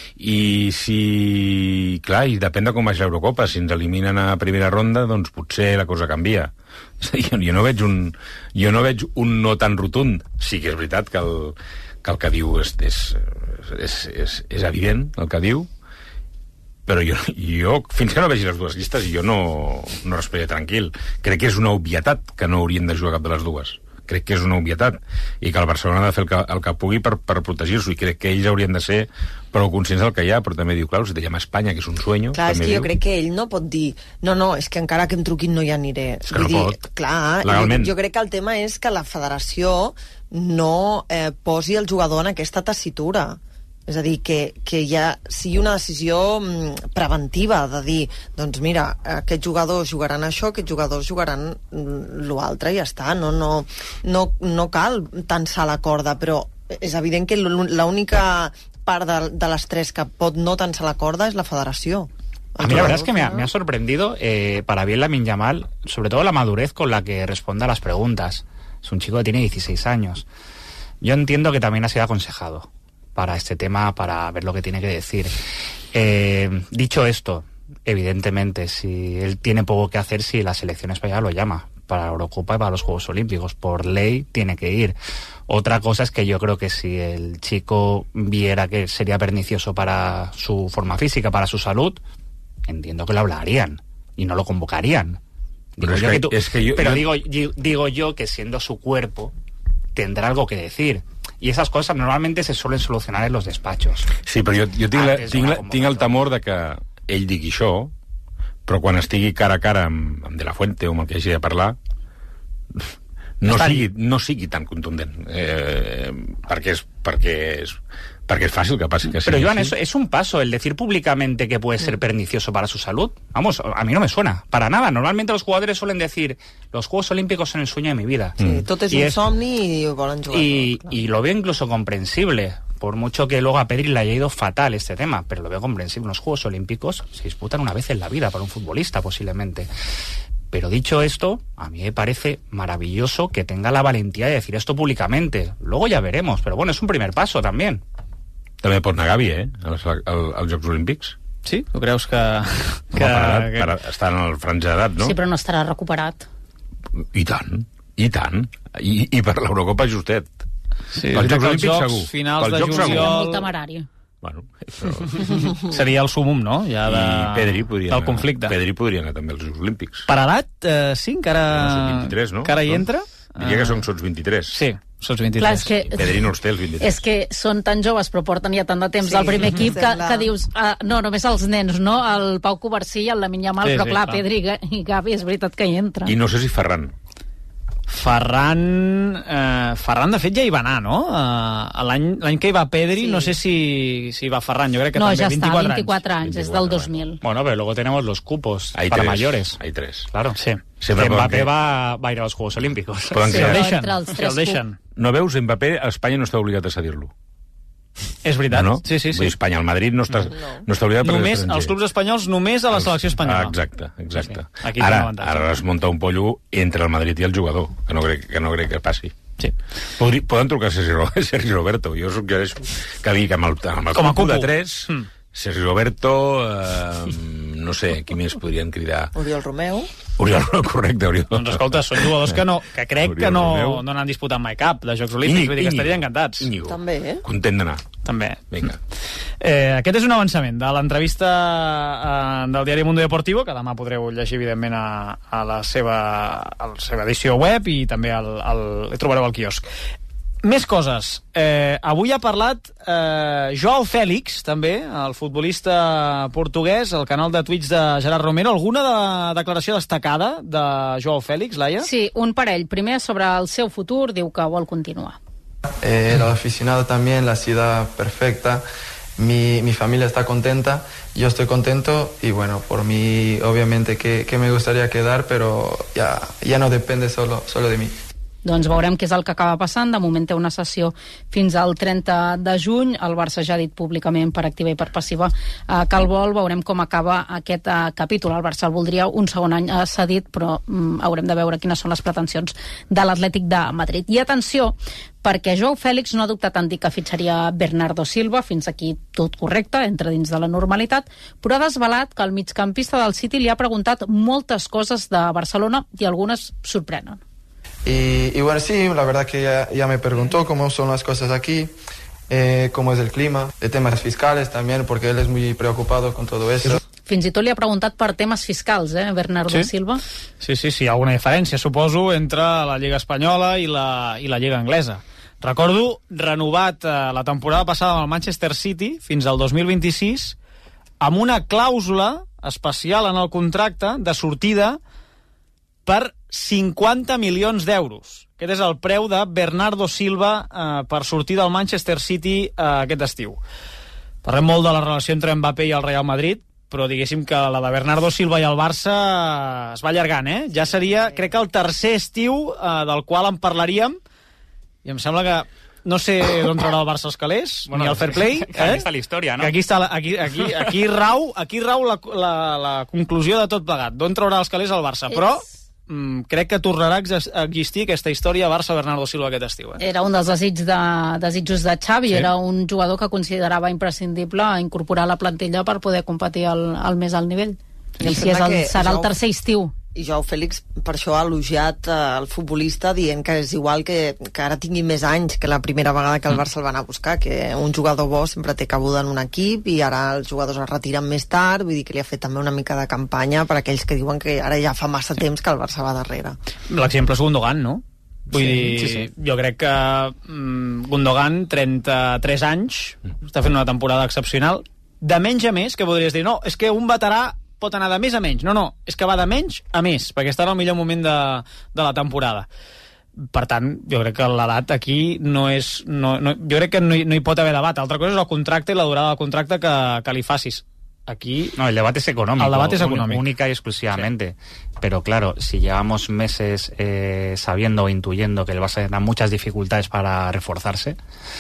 I si... Clar, i depèn de com vagi l'Eurocopa. Si ens eliminen a primera ronda, doncs potser la cosa canvia. Jo, jo, no veig un, jo no veig un no tan rotund. Sí que és veritat que el que, el que diu és, és, és, és, és evident, el que diu, però jo, jo, fins que no vegi les dues llistes, jo no, no respiraré tranquil. Crec que és una obvietat que no haurien de jugar cap de les dues. Crec que és una obvietat, i que el Barcelona ha de fer el que, el que pugui per, per protegir-s'ho, i crec que ells haurien de ser prou conscients del que hi ha, però també diu, clar, si te llama Espanya, que és un sueño... Clar, és que diu... jo crec que ell no pot dir, no, no, és que encara que em truquin no hi aniré. És que Vull no dir, pot, clar, legalment. Jo, jo crec que el tema és que la federació no eh, posi el jugador en aquesta tessitura. És a dir, que, que ja sigui una decisió mm, preventiva, de dir, doncs mira, aquests jugadors jugaran això, aquests jugadors jugaran mm, l'altre, i ja està. No, no, no, no cal tensar la corda, però és evident que l'única part de, de les tres que pot no tensar la corda és la federació. A mí la verdad es que me ha, me ha sorprendido, eh, para bien Lamine Yamal, sobre todo la madurez con la que responde a las preguntas. Es un chico que tiene dieciséis años. Yo entiendo que también ha sido aconsejado para este tema, para ver lo que tiene que decir. Eh, dicho esto, evidentemente, si él tiene poco que hacer si la selección española lo llama para la Eurocopa y para los Juegos Olímpicos. Por ley tiene que ir. Otra cosa es que yo creo que si el chico viera que sería pernicioso para su forma física, para su salud, entiendo que lo hablarían y no lo convocarían. Digo pero yo es que, que tú, es que yo, pero yo... Digo, digo yo que siendo su cuerpo tendrá algo que decir. I esas coses normalment se solen solucionar en los despachos. Sí, però jo, jo tinc, la, tinc, la, tinc el temor de que ell digui això, però quan estigui cara a cara amb, amb De La Fuente o amb el que hagi de parlar, no sigui, no sigui tan contundent. Eh, perquè, és, perquè, és, perquè és fàcil que passi que sigui. Pero, Joan, es, es un paso el decir públicamente que puede ser pernicioso para su salud. Vamos, a mí no me suena, para nada. Normalmente los jugadores suelen decir, los Juegos Olímpicos son el sueño de mi vida. Sí, tot és y un es, somni i volen jugar. Y, y lo veo incluso comprensible, por mucho que luego a Pedri le haya ido fatal este tema, pero lo veo comprensible. Los Juegos Olímpicos se disputan una vez en la vida para un futbolista, posiblemente. Pero dicho esto, a mí me parece maravilloso que tenga la valentía de decir esto públicamente. Luego ya veremos, pero bueno, es un primer paso también. També pot anar Gavi, eh? Als, als Jocs Olímpics. Sí? Tu creus que... que, parat, que... parat, està en el franja d'edat, no? Sí, però no estarà recuperat. I tant, i tant. I, i per l'Eurocopa justet. Sí, els Jocs Olímpics Jocs segur. finals Pels de Jocs juliol... Molt temerari. Bueno, però... seria el súmum, no? Ja de... I Pedri podria del anar, conflicte. Pedri podria anar també als Jocs Olímpics. Per edat, eh, sí, encara... Són vint-i-tres, no? Encara hi entra? Diria que són sots vint-i-tres. Sí, sots vint-i-tres. Clar, és que... Pedri no els té els vint-i-tres. És que són tan joves, però porten ja tant de temps Sí, al primer equip que, sembla. que dius, ah, no, només els nens, no? El Pau Covarsí i el Lamine Yamal, Sí, però sí, clar, clar. Pedri i Gavi és veritat que hi entra. I no sé si Ferran. Ferran... Eh, Ferran, de fet, ja hi va anar, no? Eh, l'any l'any que hi va Pedri, Sí. no sé si, si va Ferran, jo crec que No, també, ja està, veinticuatro vint-i-quatre anys, és del dos mil. Bueno, pero luego tenemos los cupos Hay para tres, mayores. Hay tres. Claro, sí. Sempre que poden Mbappé que- va, va a ir a los Juegos Olímpicos. Poden Si crear. el Però deixen, entre els si tres el deixen. No veus, Mbappé, a Espanya no està obligat a cedir-lo. És veritat, no? sí, sí, Vull sí. dir, Espanya, el Madrid no està, no. no està obligat per Només l'estranger. els clubs espanyols, només a la selecció espanyola. Ah, exacte, exacte. Sí, aquí té un Ara, avantatge. ara es munta un pollo entre el Madrid i el jugador, que no crec que, no crec que passi. Sí. Podri, poden trucar a Sergi, Ro- Sergi Roberto. Jo suggereixo que digui que amb el, amb el Com a cupo de cupo. tres, Mm. Sergi Roberto, eh, no sé, qui més podrien cridar? Oriol Romeu. Oriol, correcte, Oriol. Doncs escolta, són jugadors que, no, que crec Oriol que no, Romeu. no n'han disputat mai cap de Jocs Olímpics, Íñigo, vull dir que Íñigo. estarien encantats. Íñigo. També, eh? Content d'anar. També. Vinga. Eh, aquest és un avançament de l'entrevista eh, del diari Mundo Deportivo, que demà podreu llegir, evidentment, a, a, la, seva, a la seva edició web i també al, al, hi trobareu al quiosc. Més coses. Eh, avui ha parlat eh, Joao Félix, també, el futbolista portuguès, al canal de Twitch de Gerard Romero. Alguna de declaració destacada de Joao Félix, Laia? Sí, un parell. Primer, sobre el seu futur, diu que vol continuar. Eh, los aficionados también, la ciudad perfecta. mi, mi familia está contenta, yo estoy contento y bueno, por mí obviamente que, que me gustaría quedar, pero ya, ya no depende solo, solo de mí. Doncs veurem què és el que acaba passant. De moment té una sessió fins al trenta de juny. El Barça ja ha dit públicament per activa i per passiva eh, que el vol. Veurem com acaba aquest eh, capítol. El Barça el voldria un segon any eh, cedit, però mm, haurem de veure quines són les pretensions de l'Atlètic de Madrid. I atenció, perquè Joao Fèlix no ha dubtat en dir que fitxaria Bernardo Silva, fins aquí tot correcte, entra dins de la normalitat, però ha desvelat que el migcampista del City li ha preguntat moltes coses de Barcelona i algunes sorprenen. Y, y bueno, sí, la verdad que ya, ya me preguntó cómo son las cosas aquí, eh, cómo es el clima, de temas fiscales también, porque él es muy preocupado con todo eso. Fins i tot li ha preguntat per temes fiscals, eh, Bernardo sí? Silva. Sí, sí, sí, hi ha alguna diferència, suposo, entre la Lliga Espanyola i la, i la Lliga Anglesa. Recordo, renovat eh, la temporada passada amb el Manchester City fins al dos mil vint-i-sis, amb una clàusula especial en el contracte de sortida per cinquanta milions d'euros. Aquest és el preu de Bernardo Silva eh, per sortir del Manchester City eh, aquest estiu. Parlem molt de la relació entre Mbappé i el Real Madrid, però diguéssim que la de Bernardo Silva i el Barça es va allargant, eh? Ja seria, crec que el tercer estiu eh, del qual en parlaríem, i em sembla que no sé d'on traurà el Barça els calés, bueno, ni el fair play. Que aquí eh? està la història, no? Que aquí, està la, aquí, aquí, aquí rau, aquí rau la, la, la conclusió de tot plegat. D'on traurà els calés el Barça, però mm, crec que tornarà a existir aquesta història Barça-Bernardo Silva aquest estiu. Eh? Era un dels desig de, desitjos de Xavi, sí. Era un jugador que considerava imprescindible incorporar a la plantilla per poder competir al, al més alt nivell. Sí. I si és el, serà el tercer estiu. I Joao Fèlix per això ha elogiat eh, el futbolista dient que és igual que, que ara tingui més anys que la primera vegada que el Barça el va anar a buscar, que un jugador bo sempre té cabuda en un equip i ara els jugadors es retiren més tard, vull dir que li ha fet també una mica de campanya per aquells que diuen que ara ja fa massa temps que el Barça va darrere. L'exemple és Gundogan, no? Vull sí, dir, sí, sí. Jo crec que mm, Gundogan, trenta-tres anys, està fent una temporada excepcional, de menys a més, que podries dir, no, és que un veterà pot anar de més a menys. No, no, és que va de menys a més, perquè està en el millor moment de, de la temporada. Per tant, jo crec que l'edat aquí no és... No, no, jo crec que no hi, no hi pot haver debat. Altra cosa és el contracte i la durada del contracte que, que li facis. Aquí... No, el debate es económico. El debate es económico. Única y exclusivamente. Sí. Pero claro, si llevamos meses eh, sabiendo o intuyendo que el Barça tendrá muchas dificultades para reforzarse,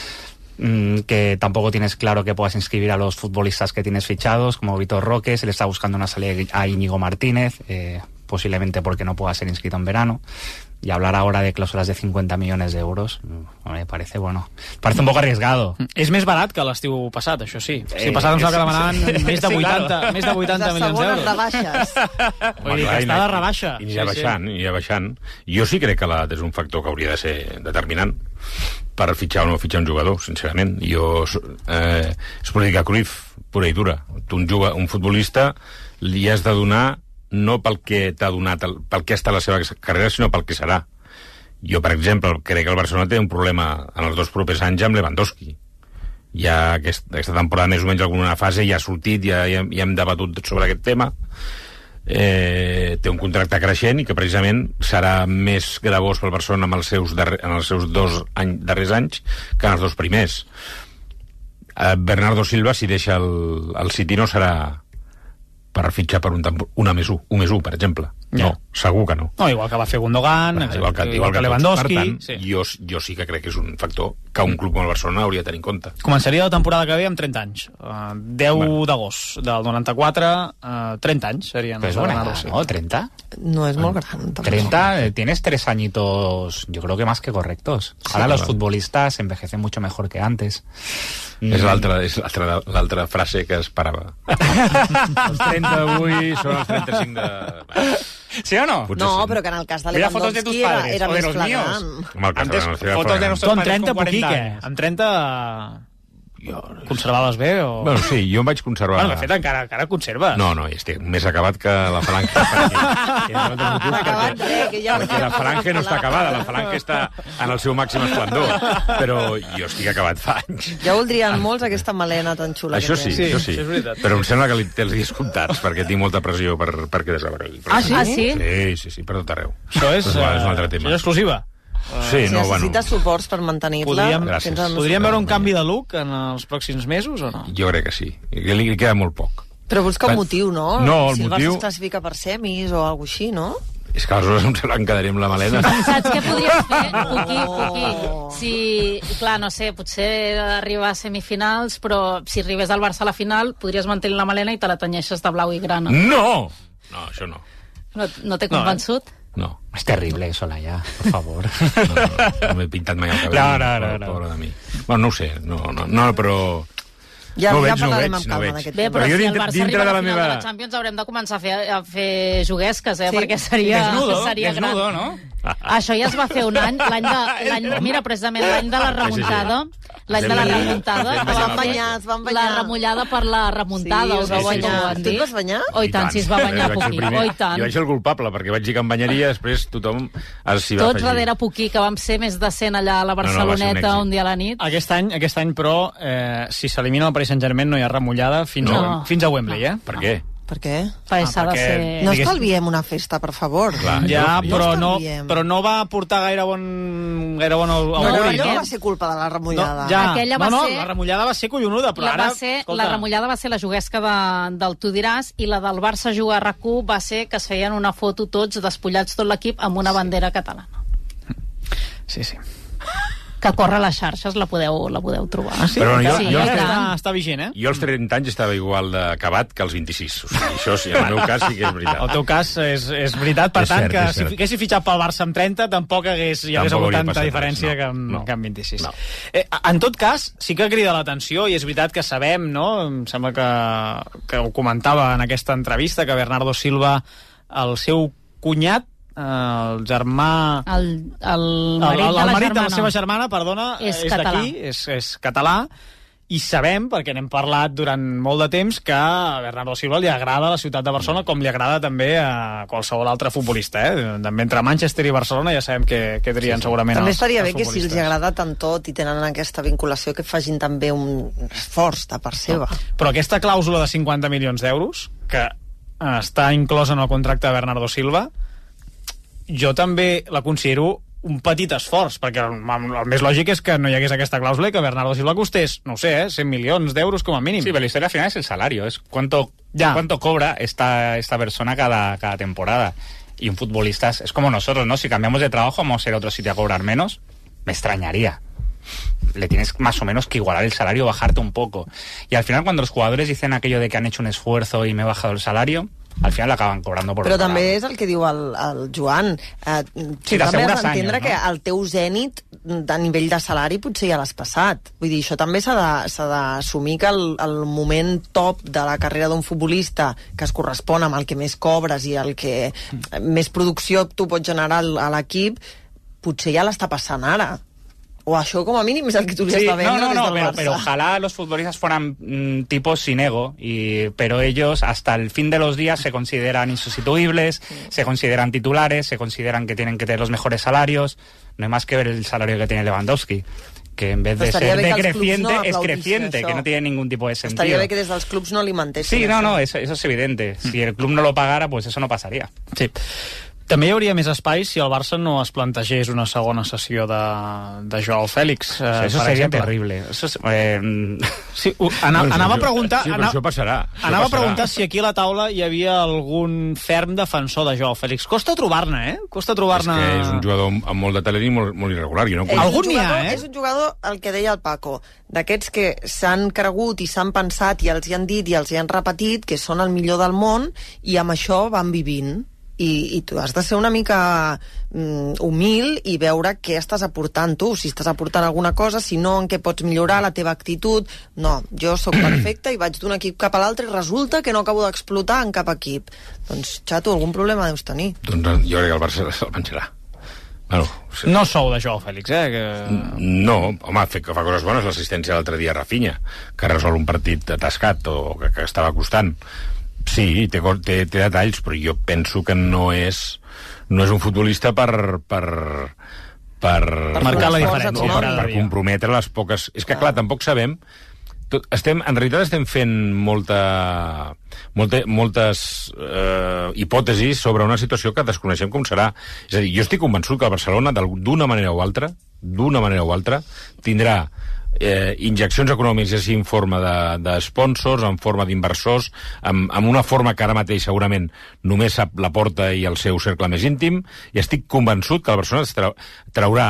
que tampoco tienes claro que puedas inscribir a los futbolistas que tienes fichados, como Vitor Roque, se le está buscando una salida a Íñigo Martínez, eh, posiblemente porque no pueda ser inscrito en verano, y hablar ahora de cláusulas de cincuenta millones de euros me parece, bueno, parece un poco arriesgado. És més barat que l'estiu passat, això sí. L'estiu eh, passat ens va demanaven sí, més de vuitanta, sí, claro. més de vuitanta milions d'euros. De rebaixes. Vull dir que està de rebaixa. I ja baixant, i ja baixant. Jo sí crec que l'edat és un factor que hauria de ser determinant per fitxar o no fitxar un jugador, sincerament. Jo, eh, és política Cruyff, pura i dura. Tu un, juga, un futbolista li has de donar no pel que t'ha donat, pel que està la seva carrera, sinó pel que serà. Jo, per exemple, crec que el Barcelona té un problema en els dos propers anys amb Lewandowski. Ja aquest, aquesta temporada més o menys alguna fase ja ha sortit, ja, ja, ja hem debatut sobre aquest tema. Eh, té un contracte creixent i que precisament serà més gravós pel Barcelona en els seus, darrer, en els seus dos any, darrers anys que en els dos primers. eh, Bernardo Silva, si deixa el, el City, no serà per fitxar per un, una més un, un més un, per exemple. No, ja. Segur que no. No, igual que va fer Gundogan, bueno, igual que, igual igual que, que Lewandowski. Per tant, sí. jo, jo sí que crec que és un factor que un club com el Barcelona hauria de tenir en compte. Començaria la temporada que ve amb trenta anys. Uh, deu bueno. d'agost del noranta-quatre, uh, trenta anys serien. Però és bona edat, ¿no? ¿trenta? No es molt gran. trenta, eh, tienes tres añitos, yo creo que más que correctos. Ahora sí, los claro. futbolistas envejecen mucho mejor que antes. Mm. És l'altra és l'altra l'altra frase que esperava. Els trenta d'avui són els trenta-cinc de... ¿Sí o no? Potser no, sí. Però que en el cas de Lewandowski era, era més flagrant. Antes, fotos de nuestros padres con trenta cuarenta poquique. años. Amb trenta... Jo, conservaves bé o... Bueno, sí, jo em vaig conservar... Bueno, de fet, encara, encara conserves. No, no, estic més acabat que la falange. perquè, acabat perquè, res, que ja perquè la falange no està acabada, la falange està en el seu màxim esplendor. Però jo estic acabat fa anys. Ja voldrien molts aquesta melena tan xula. Això sí, sí, això sí. sí però em sembla que li, té els dies comptats, perquè tinc molta pressió per, per quedar-se per aquí. Ah, sí? Ah, sí? Sí, sí, sí, per tot arreu. Això és, és un altre tema. Això és exclusiva. Sí, si no, necessites bueno. suports per mantenir-la... Podríem, Gràcies. podríem veure un canvi de look en els pròxims mesos o no? Jo crec que sí. I li queda molt poc. Però busca un Clar, motiu, no? no, el si el motiu- Barça es classifica per semis o alguna així, no? És que aleshores em sembla que em quedaré amb la malena. Saps què podries fer? Puqui, Puqui. Si, clar, no sé, potser arribar a semifinals, però si arribés al Barça a la final, podries mantenir la melena i te la tenyeixes de blau i grana. No! No, això no. No, no t'he convençut? No. És terrible, Soraya, por favor. No, no, no m'he pintat mai el cabell. No, no, no, no. Pobre de mi. Bueno, no ho sé, no, no, no però... Ja, no ho ja veig, no ho parlarem veig, amb no ho calma veig. d'aquest Bé, tema. però, Però jo si el dintre- Barça dintre arriba a de la la final meva- de la Champions haurem de començar a fer, a fer juguesques, eh? Sí. Perquè seria, Desnudo, seria gran. desnudo, no? Això ja es va fer un any, l'any de... L'any, mira, precisament l'any de la remuntada, l'any de la Sí. remuntada, Es es van va fer banyar, es van la banyar. remullada per la remuntada, Sí, us us vau ho banyar. van Tu dir? et vas banyar? Oh, i tant, si es va banyar Jo vaig ser el Puqui, primer. oh, i tant. Jo vaig ser el culpable, perquè vaig dir que em banyaria, després tothom s'hi va Tots afegir. darrere Puqui, que vam ser més de cent allà a la no, va ser un Barceloneta èxit. un dia a la nit. Aquest any, aquest any però, eh, si s'elimina el Paris Saint-Germain no hi ha remullada fins, No. a, fins a Wembley, eh? Per què? Per què? Perquè Ah, s'ha de perquè- ser... No Digues- estalviem una festa, per favor. Clar, Ja, jo- però no no, estalviem. però no va portar gaire bon, gaire bon Però auguri, allò no? va ser culpa de la remullada. No, ja. Aquella no, va no, ser- la remullada va ser collonuda, però la, ara... va ser, escolta, la remullada va ser la juguesca de, del Tu diràs i la del Barça jugar a RAC u va ser que es feien una foto tots despullats tot l'equip amb una bandera catalana. Sí, sí. Que corre a les xarxes, la podeu, la podeu trobar. Ah, sí? Però jo- sí, jo- ja està, tant. està vigent, eh? Jo als trenta anys estava igual d'acabat que als vint-i-sis. O sigui, això sí, en el meu cas sí que és veritat. El teu cas és, és veritat, per És tant, cert, que és si cert. haguessis fitxat pel Barça amb trenta tampoc hagués, hi hagués Tampoc hagut hauria tanta passat diferència res, no. que, amb, No. que amb vint-i-sis. No. Eh, en tot cas, sí que crida l'atenció, i és veritat que sabem, no? Em sembla que, que ho comentava en aquesta entrevista, que Bernardo Silva, el seu cunyat, el germà... El, el El, marit, el, de, el la marit de la germana. seva germana, perdona, És és català. d'aquí, és, és català, i sabem, perquè n'hem parlat durant molt de temps, que a Bernardo Silva li agrada la ciutat de Barcelona, com li agrada també a qualsevol altre futbolista. Eh? També entre Manchester i Barcelona ja sabem que, que trien sí, segurament També els, estaria els bé que si els futbolistes. agrada tant tot i tenen aquesta vinculació que facin també un esforç de part seva. Però aquesta clàusula de cinquanta milions d'euros, que eh, està inclosa en el contracte de Bernardo Silva, jo també la considero un petit esforç, perquè el, el més lògic és que no hi hagués aquesta clàusula i que Bernardo Silva costés, no ho sé, eh, cent milions d'euros com a mínim. Sí, pero la historia al final es el salario, es cuánto, Ya. cuánto cobra esta, esta persona cada, cada temporada. Y un futbolista es, es como nosotros, ¿no? Si cambiamos de trabajo, vamos a ir a otro sitio a cobrar menos, me extrañaría. Le tienes más o menos que igualar el salario, bajarte un poco. Y al final, cuando los jugadores dicen aquello de que han hecho un esfuerzo y me he bajado el salario, al final acaban cobrando por Però otro també lado. és el que diu el, el Joan. Eh, Sí, tu també has t'assegures d'entendre anys, no? que el teu zènit a nivell de salari potser ja l'has passat. Vull dir, això també s'ha de- s'ha d'assumir que el, el moment top de la carrera d'un futbolista que es correspon amb el que més cobres i el que més producció tu pots generar al- a l'equip potser ja l'està passant ara. O això com a mínim és el que tu li has Sí, de vendre no, no, des no, del pero, Barça. pero ojalá los futbolistas fueran mm, tipos sin ego, y, pero ellos hasta el fin de los días se consideran insustituibles, se consideran titulares, se consideran que tienen que tener los mejores salarios. No hay más que ver el salario que tiene Lewandowski, que en vez de Estaria ser bé que els clubs decreciente no es aplaudissin creciente, això. que no tiene ningún tipo de sentido. Estaria bé que des dels clubs no alimentessin Sí, no, això. no, eso, eso es evidente. Si el club no lo pagara, pues eso no pasaría. Sí. També hi hauria més espai si el Barça no es plantegés una segona sessió de, de Joao Fèlix. Eh, Eso per sería exemple. terrible. Eso es, eh, Sí, uh, ana, Bueno, anava a això- preguntar... sí, però ana- això passarà, això Anava a passarà. preguntar si aquí a la taula hi havia algun ferm defensor de Joao Fèlix. Costa trobar-ne, eh? Costa És trobar-ne... que és un jugador amb molt de talent i molt, molt irregular. Jo no És conec. Algun un n'hi ha, jugador- eh? És un jugador, el que deia el Paco, d'aquests que s'han cregut i s'han pensat i els hi han dit i els hi han repetit que són el millor del món i amb això van vivint. I, i tu has de ser una mica mm, humil i veure què estàs aportant tu, si estàs aportant alguna cosa, si no, en què pots millorar la teva actitud. No, jo sóc perfecte i vaig d'un equip cap a l'altre i resulta que no acabo d'explotar en cap equip. Doncs, xato, algun problema deus tenir. Doncs jo crec que el Barça se'l menjarà. Bueno, sí. No sou de Joao Fèlix, eh? Que... No, home, fa, fa coses bones l'assistència l'altre dia a Rafinha, que resol un partit atascat o que, que estava costant. Sí, té, té, té detalls, però jo penso que no és no és un futbolista per per per, Per marcar la per, diferència, no, per, cada per dia. comprometre les poques... És que, clar, tampoc sabem tot, estem, en realitat estem fent molta, molta, moltes eh, hipòtesis sobre una situació que desconeixem com serà. És a dir, jo estic convençut que el Barcelona, d'una manera o altra, d'una manera o altra, tindrà eh, injeccions econòmiques, ja sigui en forma de, de sponsors, en forma d'inversors, amb, amb una forma que ara mateix segurament només sap la Porta i el seu cercle més íntim, i estic convençut que el Barcelona es trau, traurà,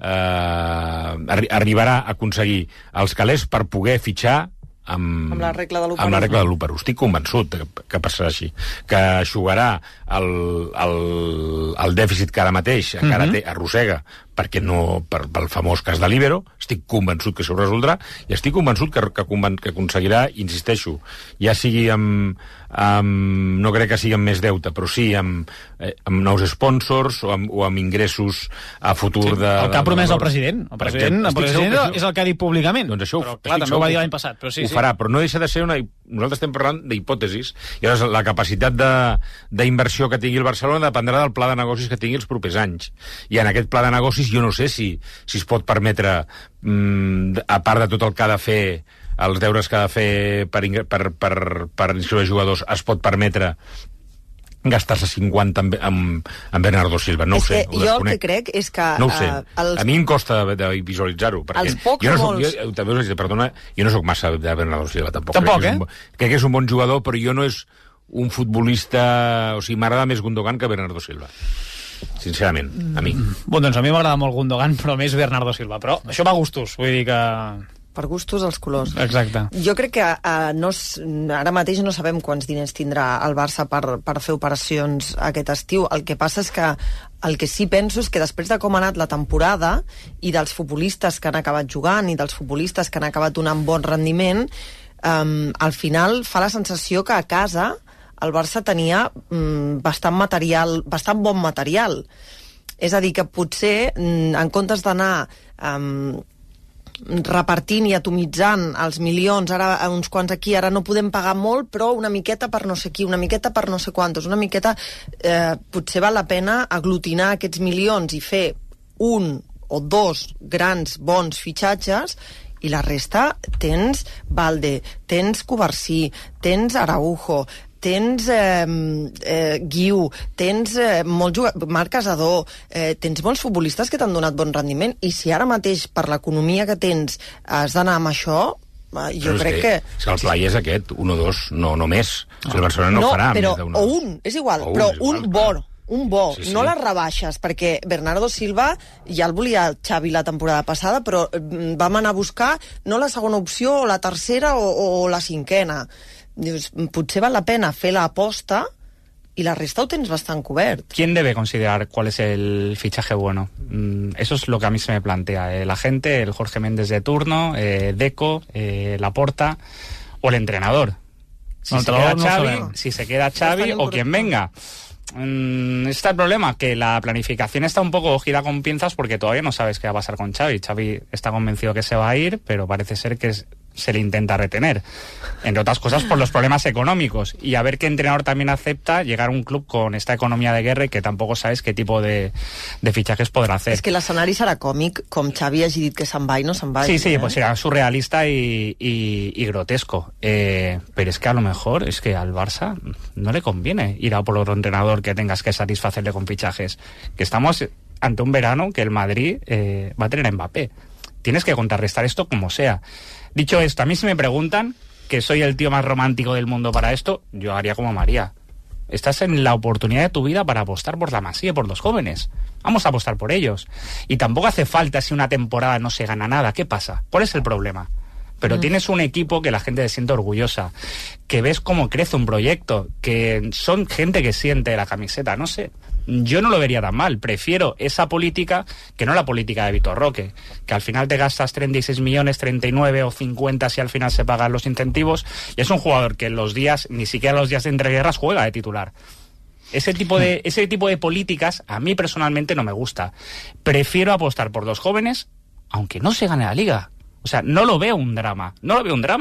eh, arri arribarà a aconseguir els calés per poder fitxar amb, amb la regla de l'u per u. Amb la regla de l'u per u. Estic convençut que, que passarà així. Que eixugarà el, el, el dèficit que ara mateix encara té, arrossega, perquè no, per, pel famós cas de l'Ibero, estic convençut que s'ho resoldrà, i estic convençut que, que, que aconseguirà, insisteixo, ja sigui amb, amb, no crec que sigui amb més deute, però sí amb, eh, amb nous sponsors o amb, o amb ingressos a futur sí, de... El que ha promès el president. El president, el president és el que ha dit públicament. Doncs això, però, clar, també ho va dir l'any passat. Però sí, ho sí. farà, però no deixa de ser una... Nosaltres estem parlant d'hipòtesis, i llavors la capacitat d'inversió que tingui el Barcelona dependrà del pla de negocis que tingui els propers anys. I en aquest pla de negocis jo no sé si, si es pot permetre, mm, a part de tot el que ha de fer, els deures que ha de fer per, per, per, per inscriure jugadors, es pot permetre gastar-se cinquanta amb, amb, amb Bernardo Silva. No és ho sé, ho jo el que crec és que... No ho sé. Uh, els... A mi em costa de, de visualitzar-ho. Els pocs jo no soc, molts... jo, també us dic, perdona, jo no soc massa de Bernardo Silva, tampoc. Tampoc, crec eh? Que un, crec que és un bon jugador, però jo no és un futbolista... O sigui, m'agrada més Gundogan que Bernardo Silva. Sincerament, a mi. Bon, doncs a mi m'agrada molt Gundogan, però més Bernardo Silva. Però això va a gustos, vull dir que... Per gustos els colors. Exacte. Jo crec que uh, no, ara mateix no sabem quants diners tindrà el Barça per, per fer operacions aquest estiu. El que passa és que el que sí penso és que després de com ha anat la temporada i dels futbolistes que han acabat jugant i dels futbolistes que han acabat donant bon rendiment, um, al final fa la sensació que a casa el Barça tenia um, bastant material, bastant bon material. És a dir, que potser um, en comptes d'anar... Um, repartint i atomitzant els milions, ara uns quants aquí, ara no podem pagar molt, però una miqueta per no sé qui, una miqueta per no sé quantos, una miqueta, eh, potser val la pena aglutinar aquests milions i fer un o dos grans bons fitxatges, i la resta tens Valde, tens Covarsí, tens Araujo, tens eh, eh, Guiu, tens eh, molt jugador, Marc Casador, eh, tens bons futbolistes que t'han donat bon rendiment, i si ara mateix per l'economia que tens has d'anar amb això, eh, jo però crec que, que... És que el plai és aquest, un o dos, no, no més. O sigui, el Barcelona no, no farà però, més d'un. O un, és igual, o un, però és igual, un bo, un bo, sí, sí. no les rebaixes, perquè Bernardo Silva ja el volia el Xavi la temporada passada, però vam anar a buscar no la segona opció, o la tercera, o, o la cinquena. Dius, potser val la pena fer l'aposta y la resta ho tens bastant cobert. ¿Quién debe considerar cuál es el fichaje bueno? Mm, eso es lo que a mí se me plantea. Eh, la gente, el Jorge Méndez de turno, eh, Deco, eh, Laporta o el entrenador. Si, el se, queda no Xavi, sabemos. si se queda Xavi o quien venga. Mm, está el problema, que la planificación está un poco gira con pinzas porque todavía no sabes qué va a pasar con Xavi. Xavi está convencido que se va a ir, pero parece ser que es, se le intenta retener, entre otras cosas por los problemas económicos, y a ver qué entrenador también acepta llegar a un club con esta economía de guerra y que tampoco sabes qué tipo de, de fichajes podrá hacer. És que l'escenari serà còmic, com Xavi hagi dit que se'n va i no se'n va. Sí, sí, eh? pues será surrealista y, y, y grotesco. Eh, pero es que a lo mejor es que al Barça no le conviene ir a por otro entrenador que tengas que satisfacerle con fichajes. Que estamos ante un verano que el Madrid eh, va a tener a Mbappé. Tienes que contrarrestar esto como sea. Dicho esto, a mí si me preguntan, que soy el tío más romántico del mundo para esto, yo haría como María. Estás en la oportunidad de tu vida para apostar por la Masía, por los jóvenes. Vamos a apostar por ellos. Y tampoco hace falta si una temporada no se gana nada. ¿Qué pasa? ¿Cuál es el problema? Pero mm. tienes un equipo que la gente se siente orgullosa, que ves cómo crece un proyecto, que son gente que siente la camiseta, no sé. Yo no lo vería tan mal. Prefiero esa política que no la política de Vitor Roque, que al final te gastas treinta y seis millones, treinta y nueve o cincuenta si al final se pagan los incentivos, y es un jugador que en los días, ni siquiera los días de entreguerras, juega de titular. Ese tipo de, ese tipo de políticas a mí personalmente no me gusta. Prefiero apostar por los jóvenes, aunque no se gane la Liga. O sea, no lo veo un drama, no lo veo un drama.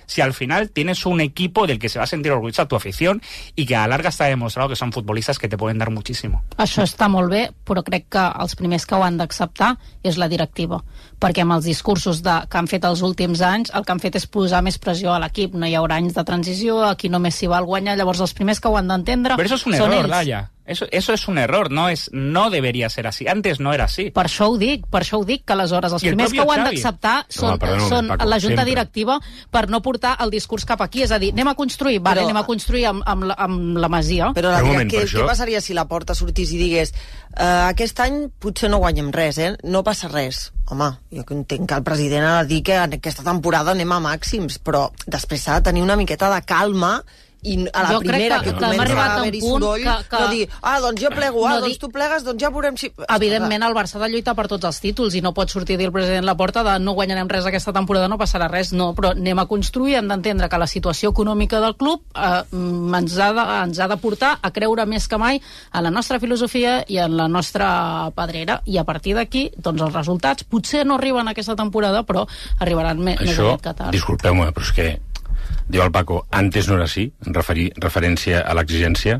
Si al final tienes un equipo del que se va a sentir orgullosa tu afición y que a la larga está demostrado que son futbolistas que te pueden dar muchísimo. Això està molt bé, però crec que els primers que ho han d'acceptar és la directiva, perquè amb els discursos de, que han fet els últims anys, el que han fet és posar més pressió a l'equip. No hi haurà anys de transició, aquí només s'hi val guanyar, llavors els primers que ho han d'entendre Pero eso es un són error, ells. Laia. Eso, eso es un error, no es, no debería ser así. Antes no era así. Per això ho dic, per això ho dic, que aleshores els I el primers que propi ho han Xavi. d'acceptar són, No, perdona un són moment, Paco, la junta sempre. directiva per no portar el discurs cap aquí. És a dir, anem a construir, vale, Però- anem a construir amb, amb, la, amb la Masia. Però la direc, què, què passaria si la Porta sortís i digués uh, aquest any potser no guanyem res, eh? No passa res. Home, jo que entenc que el president ha de dir que en aquesta temporada anem a màxims, però després s'ha de tenir una miqueta de calma i a la Jo crec primera que- que, que hem comença arribat a a un haver-hi punt soroll, que- que- no dir, ah, doncs jo plego, ah, no doncs dir- tu plegues, doncs ja veurem si... Evidentment, el Barça ha de lluitar per tots els títols i no pot sortir a dir el president Laporta de no guanyarem res aquesta temporada, no passarà res, no, però anem a construir, hem d'entendre que la situació econòmica del club eh, ens, ha de, ens ha de portar a creure més que mai en la nostra filosofia i en la nostra pedrera, i a partir d'aquí, doncs els resultats potser no arriben aquesta temporada, però arribaran me, més Això, aviat que tard. disculpeu-me, però és que diu el Paco, antes no era així, en referi, referència a l'exigència.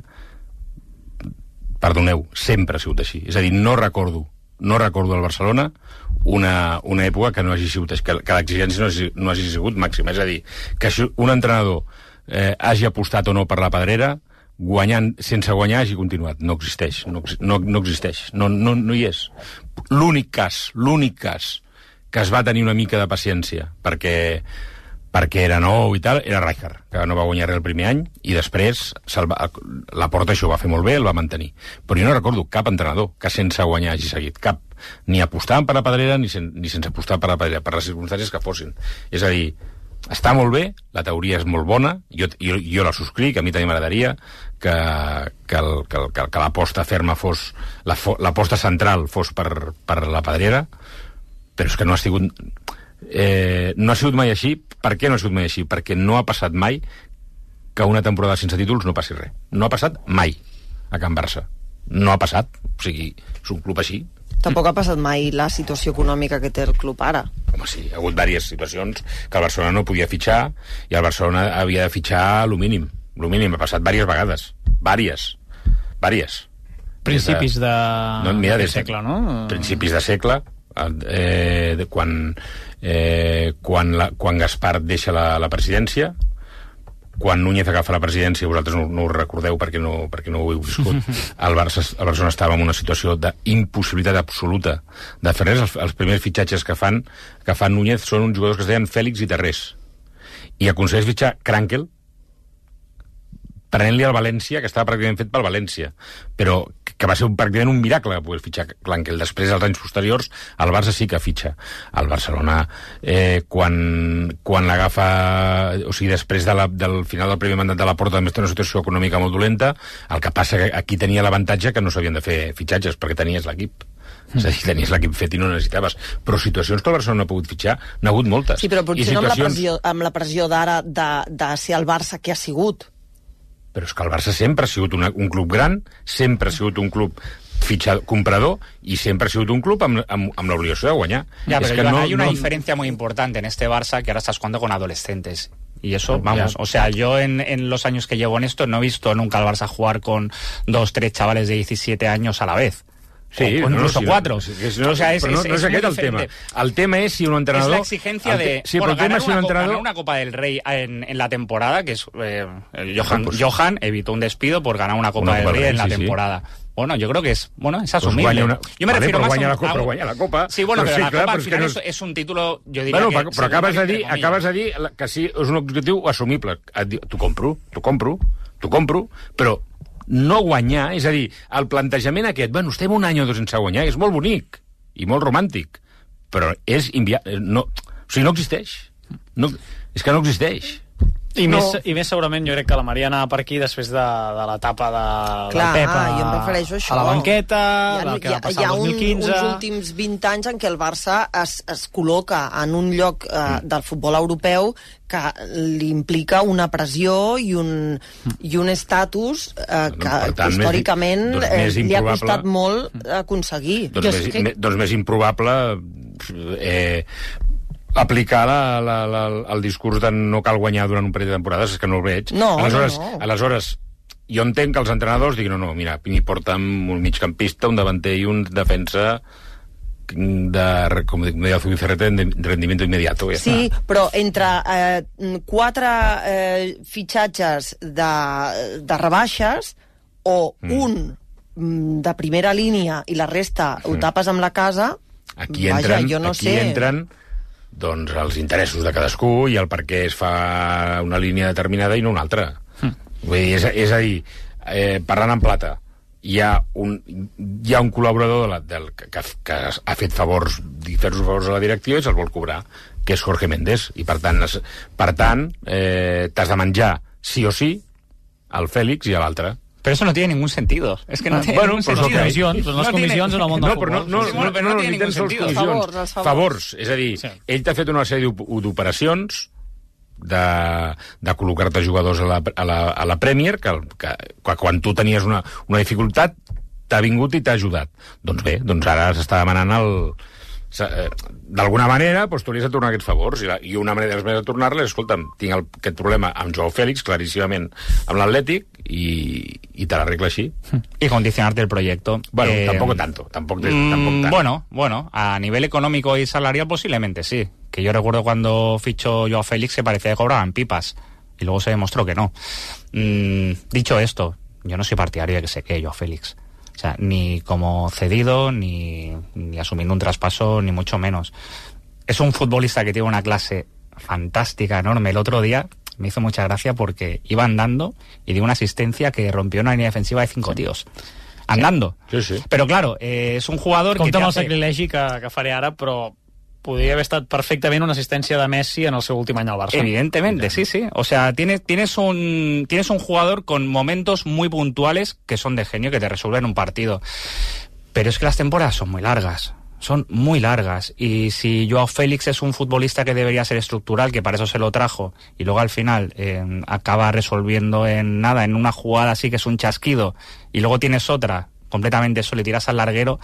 Perdoneu, sempre ha sigut així. És a dir, no recordo, no recordo al Barcelona una, una època que no hagi sigut així, que, que l'exigència no, hagi, no hagi sigut màxima. És a dir, que si un entrenador eh, hagi apostat o no per la pedrera, guanyant, sense guanyar hagi continuat. No existeix, no, no, no existeix, no, no, no hi és. L'únic cas, l'únic cas que es va tenir una mica de paciència, perquè perquè era nou i tal, era Rijkaard, que no va guanyar res el primer any, i després va, la Porta això ho va fer molt bé, el va mantenir. Però jo no recordo cap entrenador que sense guanyar hagi seguit, cap. Ni apostant per la pedrera, ni, sen, ni sense apostar per la pedrera, per les circumstàncies que fossin. És a dir, està molt bé, la teoria és molt bona, jo, jo, jo la subscric, a mi també m'agradaria que, que, el, que, el, que l'aposta ferma fos, l'aposta central fos per, per la pedrera, però és que no ha sigut... Eh, no ha sigut mai així. Per què no ha sigut mai així? Perquè no ha passat mai que una temporada sense títols no passi res. No ha passat mai a Can Barça. No ha passat. O sigui, és un club així. Tampoc ha passat mai la situació econòmica que té el club ara. Home, sí, ha hagut diverses situacions que el Barcelona no podia fitxar i el Barcelona havia de fitxar lo mínim. Lo mínim ha passat diverses vegades. Vàries. Vàries. Principis de, no, mira, de des de segle, no? Principis de segle. Eh, de quan eh, quan, la, quan Gaspar deixa la, la presidència, quan Núñez agafa la presidència, vosaltres no, no ho recordeu perquè no, perquè no ho heu viscut, el Barça, el Barcelona estava en una situació d'impossibilitat absoluta de fer res. Els, els primers fitxatges que fan que fan Núñez són uns jugadors que es deien Fèlix i Terrés, i aconsegueix fitxar Krankel prenent-li al València, que estava pràcticament fet pel València, però que va ser un, pràcticament un miracle poder fitxar Krankel. Després, als anys posteriors, el Barça sí que fitxa. El Barcelona, eh, quan, quan l'agafa, o sigui, després de la, del final del primer mandat de la Porta, també té una situació econòmica molt dolenta, el que passa que aquí tenia l'avantatge que no s'havien de fer fitxatges, perquè tenies l'equip. Mm. És a dir, tenies l'equip fet i no necessitaves. Però situacions que el Barcelona no ha pogut fitxar, n'ha hagut moltes. Sí, però potser I no situacions... amb la pressió, amb la pressió d'ara de, de ser el Barça que ha sigut. Però és que el Barça sempre ha sigut una, un club gran, sempre ha sigut un club fitxador, comprador, y sempre ha sigut un club amb, amb, amb l'obligació de guanyar. Ya, es pero que Joan, no, hay una no... diferencia muy importante en este Barça, que ahora estás jugando con adolescentes. Y eso, vamos, ya. O sea, yo en, en los años que llevo en esto no he visto nunca al Barça jugar con dos, tres chavales de diecisiete años a la vez. Sí, o, o incluso no, cuatro. Sí, sí, no, o sea, es, no, es, no és es aquest el tema. El tema és si un entrenador... Es la exigencia de... Sí, bueno, ganar, si una un entrenador... ganar una Copa del Rey en, en la temporada, que es... Eh, Johan, pues, Johan evitó un despido por ganar una Copa una del Rey, Rey en la sí, temporada. Sí. Bueno, yo creo que es, bueno, es asumible. Pues una... Yo me vale, refiero más a... la Copa, guanya la Copa. Sí, bueno, pero, però pero sí, la clar, Copa al final no... es, es un título, yo diría bueno, que... Però acabes de, dir, acabes de dir que sí, és un objectiu assumible. T'ho compro, t'ho compro, t'ho compro, però no guanyar, és a dir, el plantejament aquest, bueno, estem un any o dos sense guanyar, és molt bonic i molt romàntic, però és inviable, no, o sigui, no existeix. No, és que no existeix. I, no. més, I més segurament jo crec que la Maria anava per aquí després de, de l'etapa de, Clar, del Pep a, jo em refereixo a això. a la banqueta, ha, del que va passar hi ha el dos mil quinze... Hi ha un, uns últims vint anys en què el Barça es, es col·loca en un lloc eh, del futbol europeu que li implica una pressió i un, i un estatus eh, que, tant, que històricament més, eh, més li ha costat molt aconseguir. Doncs, més, que... doncs més improbable... Eh, aplicar la, la, la, el discurs de no cal guanyar durant un parell de temporades, és que no el veig. No, aleshores, no, no. aleshores, jo entenc que els entrenadors diguin, no, no, mira, m'hi porta'm un migcampista, un davanter i un defensa de, com deia el Zubizarreta, de rendimiento inmediato. Ja sí, està. Però entre eh, quatre eh, fitxatges de, de rebaixes o mm. un de primera línia i la resta ho tapes amb la casa, aquí vaja, entren, jo no aquí sé. entren doncs, els interessos de cadascú i el per què es fa una línia determinada i no una altra. Mm. Vull dir, és, és a dir, eh, parlant en plata, hi ha un, hi ha un col·laborador de la, del, que, que ha fet favors, diversos favors a la directiva i se'l vol cobrar, que és Jorge Méndez. I per tant, es, per tant eh, t'has de menjar sí o sí al Fèlix i a l'altre. Pero eso no tiene ningún sentido. Es que no, no tiene bueno, ningún pues sentido. Okay. Comissions, les no comissions tiene... en el món del no, futbol. però no, no, sí, sí, no, però no, no, no tiene ni tan ningún sols sentido. comissions. Favors, els favors. favors. És a dir, sí. ell t'ha fet una sèrie d'operacions de, de col·locar-te jugadors a la, a la, a la Premier, que, que, que quan tu tenies una, una dificultat t'ha vingut i t'ha ajudat. Doncs bé, doncs ara s'està demanant el... d'alguna manera doncs, tu li has de tornar aquests favors i, la, i una manera de tornar-les, escolta'm, tinc el, aquest problema amb Joao Félix, claríssimament amb l'Atlètic i, i te l'arregla així y condicionarte el proyecto. Bueno, eh, tampoco tanto tampoco, de, mmm, tampoco tanto. bueno, bueno, a nivel económico y salarial posiblemente sí, que yo recuerdo cuando fichó Joao Félix que parecía que cobraban pipas y luego se demostró que no. Mm, dicho esto, yo no soy partidario de que se quede Joao Félix. O sea, ni como cedido, ni, ni asumiendo un traspaso, ni mucho menos. Es un futbolista que tiene una clase fantástica, enorme. El otro día me hizo mucha gracia porque iba andando y dio una asistencia que rompió una línea defensiva de cinco sí. tíos. Andando. Sí, sí. Pero claro, eh, es un jugador Compte que... amb el hace... sacrilegi que, que faré ara, però podria haver estat perfectament una assistència de Messi en el seu últim any al Barça. Evidentemente, sí, sí. O sea, tienes, tienes, un, tienes un jugador con momentos muy puntuales que son de genio, que te resuelven un partido. Pero es que las temporadas son muy largas. Son muy largas. Y si Joao Félix es un futbolista que debería ser estructural, que para eso se lo trajo, y luego al final eh, acaba resolviendo en nada, en una jugada así que es un chasquido, y luego tienes otra completamente solo y tiras al larguero...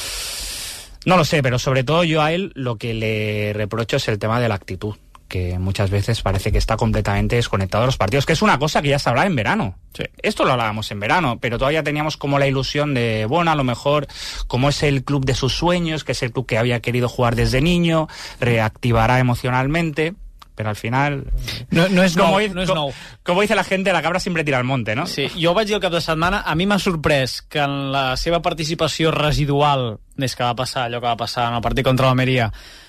No lo sé, pero sobre todo yo a él lo que le reprocho es el tema de la actitud, que muchas veces parece que está completamente desconectado de los partidos, que es una cosa que ya se hablaba en verano. Sí. Esto lo hablábamos en verano, pero todavía teníamos como la ilusión de, bueno, a lo mejor, como es el club de sus sueños, que es el club que había querido jugar desde niño, reactivará emocionalmente... Pero al final... No, no és como nou, dice, no és nou. Como dice la gente, la cabra siempre tira al monte, ¿no? Sí, jo vaig dir el cap de setmana, a mi m'ha sorprès que en la seva participació residual, des que va passar allò que va passar en el partit contra l'Almeria,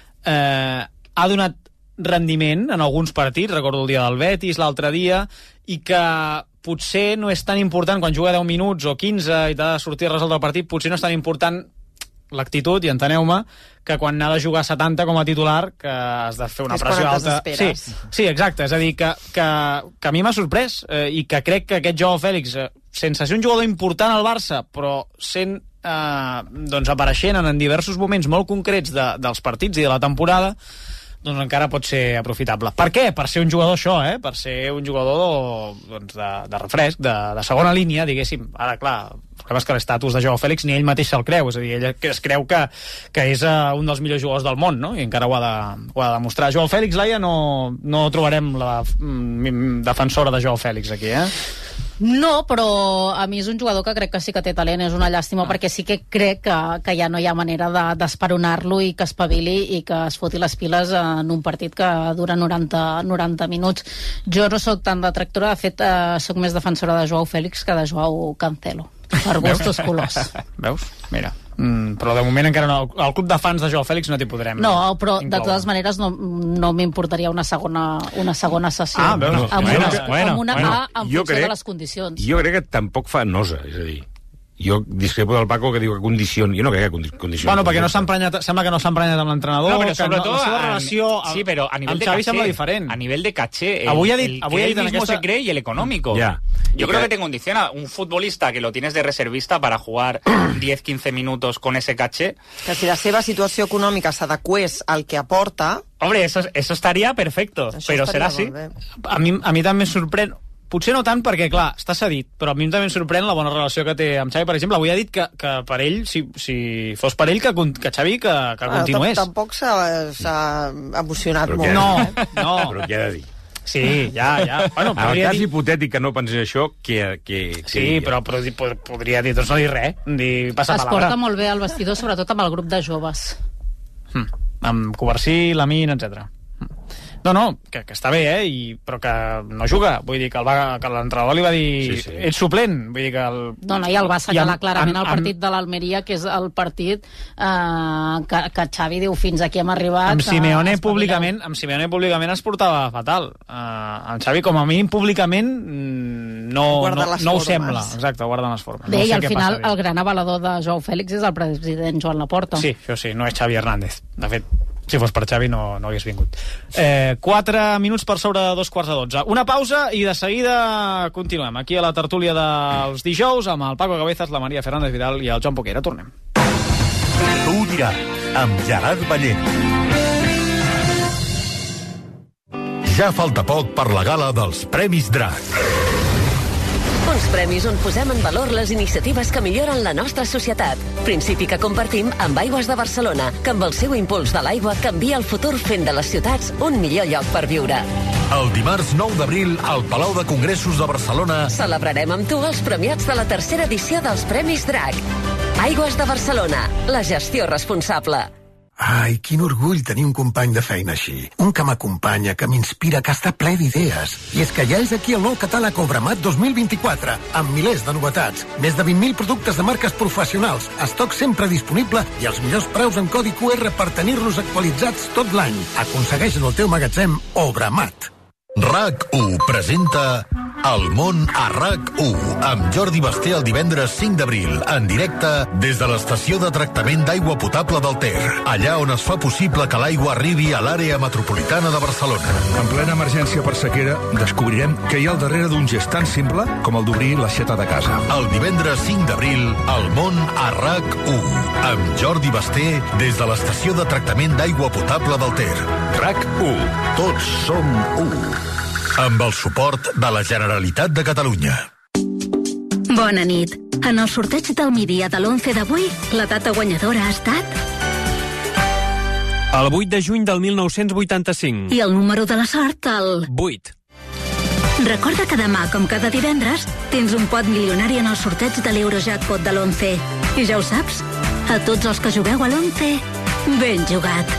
eh, ha donat rendiment en alguns partits, recordo el dia del Betis, l'altre dia, i que potser no és tan important quan juga deu minuts o quinze i t'ha de sortir a resoldre el partit, potser no és tan important l'actitud, i enteneu-me, que quan n'ha de jugar setanta com a titular, que has de fer una pressió alta... Sí, sí, exacte, és a dir, que, que, que a mi m'ha sorprès, eh, i que crec que aquest Joao Félix, eh, sense ser un jugador important al Barça, però sent eh, doncs apareixent en diversos moments molt concrets de, dels partits i de la temporada, doncs encara pot ser aprofitable. Per què? Per ser un jugador això, eh? Per ser un jugador doncs, de, de refresc, de, de segona línia, diguéssim. Ara, clar, el problema és que l'estatus de Joao Félix ni ell mateix se'l creu, és a dir, ell es creu que, que és uh, un dels millors jugadors del món, no? I encara ho ha de, ho ha de demostrar. Joao Félix, Laia, no, no trobarem la mm, defensora de Joao Félix aquí, eh? No, però a mi és un jugador que crec que sí que té talent, és una llàstima, ah. perquè sí que crec que, que ja no hi ha manera de, d'esperonar-lo i que espavili i que es foti les piles en un partit que dura noranta, noranta minuts. Jo no sóc tan detractora, de fet, eh, sóc més defensora de Joao Félix que de Joao Cancelo, per gustos colors. Veus? Mira. Mm, però de moment encara no. El club de fans de Joao Félix no t'hi podrem no, però incloure. De totes maneres no, no m'importaria una segona, una segona sessió ah, veus, amb, bueno, una, bueno, amb una bueno, A en funció crec, de les condicions. Jo crec que tampoc fa nosa, és a dir, jo discrepo del Paco que diu que condicioni, jo no crec que condicioni. Bueno, perquè no s'ha emprenyat, sembla que no s'ha emprenyat amb l'entrenador, no, però sobretot no, la seva relació a, sí, però a nivell amb de Xavi caché, sembla diferent. A nivell de caché, el, avui ha dit, el avui que ha él dit mismo aquesta... se cree y el económico. Ya. Yo creo que te condiciona un futbolista que lo tienes de reservista para jugar diez a quince minutos con ese caché. Que si la seva situació econòmica s'adequés al que aporta... Hombre, eso, eso estaría perfecto, això pero estaria será así. A mi, a mi també em sorprèn potser no tant perquè, clar, està cedit, però a mi també em sorprèn la bona relació que té amb Xavi. Per exemple, avui ha dit que, que per ell, si, si fos per ell, que, que Xavi que, que bueno, continués. Tampoc s'ha emocionat però molt. No, no. Però què ha de dir? Sí, ja, ja. Bueno, en el cas dir... hipotètic que no pensés això, què... què sí, però, però podria dir, doncs no dir res, dir passar es palabra. porta molt bé al vestidor, sobretot amb el grup de joves. Hmm. Amb Covarsí, Lamine, etcètera. No, no, que, que està bé, eh? I, però que no juga. Vull dir que, el va, que l'entrenador li va dir sí, sí. ets suplent. Vull dir que el... No, no, i el va assenyalar amb, clarament amb, el partit amb... de l'Almeria, que és el partit eh, que, que Xavi diu fins aquí hem arribat. Amb Simeone, públicament, amb Simeone públicament es portava fatal. Uh, amb Xavi, com a mínim, públicament no, no, no ho sembla. Exacte, guarda les formes. Bé, no i al final passa, el gran avalador de Joao Fèlix és el president Joan Laporta. Sí, això sí, no és Xavi Hernández. De fet, si fos per Xavi no, no hagués vingut. Eh, quatre minuts per sobre de dos quarts de dotze. Una pausa i de seguida continuem. Aquí a la tertúlia dels dijous amb el Paco Cabezas, la Maria Fernández Vidal i el Joan Poquera. Tornem. Tu ho diràs, amb Gerard Ballent. Ja falta poc per la gala dels Premis Drac. Uns premis on posem en valor les iniciatives que milloren la nostra societat. Principi que compartim amb Aigües de Barcelona, que amb el seu impuls de l'aigua canvia el futur fent de les ciutats un millor lloc per viure. El dimarts nou d'abril, al Palau de Congressos de Barcelona, celebrarem amb tu els premiats de la tercera edició dels Premis Drac. Aigües de Barcelona, la gestió responsable. Ai, quin orgull tenir un company de feina així. Un que m'acompanya, que m'inspira, que està ple d'idees. I és que ja és aquí el nou catàleg Obramat dos mil vint-i-quatre, amb milers de novetats, més de vint mil productes de marques professionals, estoc sempre disponible i els millors preus en codi Q R per tenir-los actualitzats tot l'any. Aconsegueix en el teu magatzem Obramat. RAC u presenta El món a RAC u amb Jordi Basté el divendres cinc d'abril en directe des de l'estació de tractament d'aigua potable del Ter, allà on es fa possible que l'aigua arribi a l'àrea metropolitana de Barcelona. En plena emergència per sequera descobrirem què hi ha al darrere d'un gest tan simple com el d'obrir l'aixeta de casa. El divendres cinc d'abril El món a RAC u amb Jordi Basté des de l'estació de tractament d'aigua potable del Ter. RAC u. Tots som u. Amb el suport de la Generalitat de Catalunya. Bona nit. En el sorteig del migdia de l'onze d'avui, la data guanyadora ha estat... El vuit de juny del mil nou-cents vuitanta-cinc. I el número de la sort, el... vuit. Recorda que demà, com cada divendres, tens un pot milionari en el sorteig de l'Eurojackpot de l'onze. I ja ho saps, a tots els que jugueu a l'onze, ben jugat.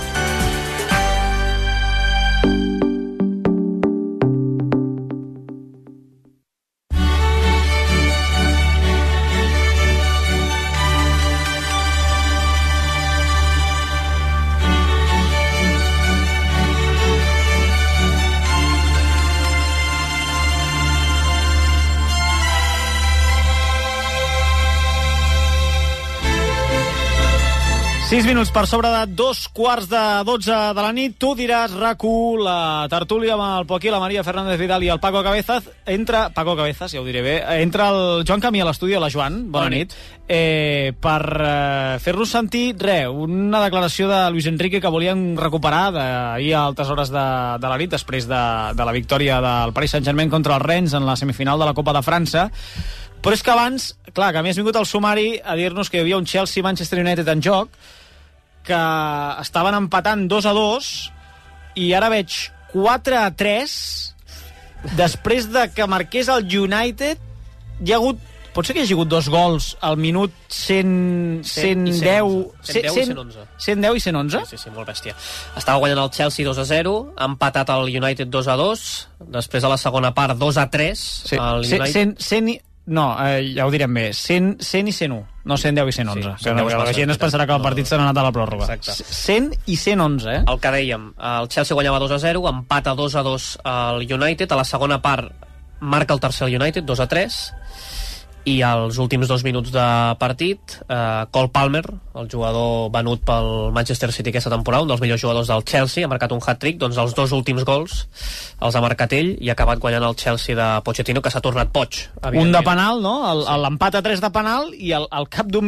sis minuts per sobre de dos quarts de dotze de la nit. Tu diràs, RAC u, la tertúlia amb el Poquí, la Maria Fernández Vidal i el Paco Cabezas. Entra, Paco Cabezas, ja ho diré bé, entra el Joan Camí a l'estudi, la Joan, bona, bona nit, nit. Eh, per eh, fer-nos sentir, re, una declaració de Luis Enrique que volien recuperar d'ahir a altes hores de, de la nit, després de, de la victòria del Paris Saint-Germain contra el Rennes en la semifinal de la Copa de França. Però és que abans, clar, que a mi has vingut al sumari a dir-nos que hi havia un Chelsea-Manchester United en joc, que estaven empatant dos a dos i ara veig quatre a tres després de que marqués el United. Hi ha hagut, pot ser que hi hagi hagut dos gols al minut cent, cent deu cent deu i cent onze. cent deu i cent onze? Sí, sí, sí, molt bèstia. Estava guanyant el Chelsea dos a zero, ha empatat el United dos a dos, després a la segona part dos a tres. Sí. El United... cent, cent i... No, eh, ja ho direm bé, cent, cent i cent u, no cent deu i cent onze, sí, que, no, que la gent es pensarà que el partit s'ha anat a la pròrroga. Exacte. cent i cent onze, eh? El que dèiem, el Chelsea guanyava dos a zero, empata dos a dos al United, a la segona part marca el tercer United, dos a tres, i als últims dos minuts de partit, eh, Cole Palmer, el jugador venut pel Manchester City aquesta temporada, un dels millors jugadors del Chelsea, ha marcat un hat-trick, doncs els dos últims gols els ha marcat ell i ha acabat guanyant el Chelsea de Pochettino, que s'ha tornat poig. Un de penal, no? L'empat sí. a tres de penal i al, al cap d'un minut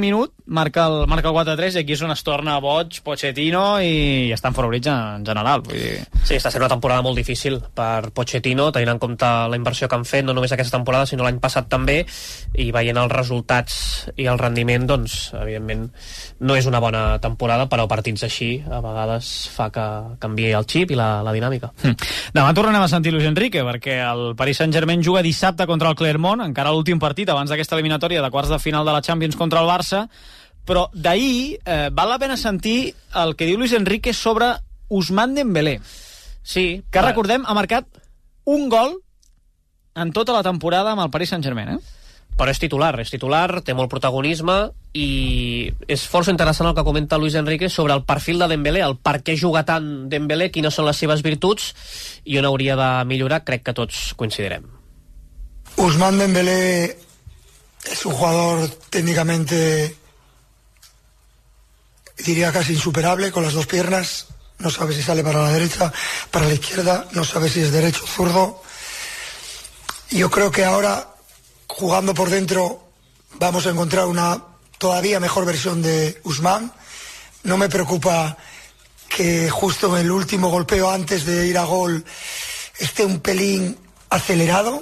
marca el, marca el quatre a tres i aquí és on es torna boig Pochettino i estan fora britge en general. Vull dir... Sí, està sent una temporada molt difícil per Pochettino, tenint en compte la inversió que han fet, no només aquesta temporada, sinó l'any passat també, i veient els resultats i el rendiment, doncs, evidentment, no és una bona temporada, però partits així a vegades fa que canviï el xip i la, la dinàmica. Hm. Demà tornem a sentir Luis Enrique, perquè el Paris Saint-Germain juga dissabte contra el Clermont, encara l'últim partit abans d'aquesta eliminatòria de quarts de final de la Champions contra el Barça. Però d'ahir eh, val la pena sentir el que diu Luis Enrique sobre Ousmane Dembélé. Sí. Que, recordem, ha marcat un gol en tota la temporada amb el Paris Saint-Germain, eh? Però és titular, és titular, té molt protagonisme i és força interessant el que comenta Luis Enrique sobre el perfil de Dembélé, el per què juga tant Dembélé, quines són les seves virtuts i on hauria de millorar, crec que tots coincidirem. Ousmane Dembélé es un jugador técnicamente, diría casi insuperable, con las dos piernas, no sabe si sale para la derecha, para la izquierda, no sabe si es derecho o zurdo. Yo creo que ahora, jugando por dentro, vamos a encontrar una todavía mejor versión de Ousmane. No me preocupa que justo en el último golpeo antes de ir a gol esté un pelín acelerado.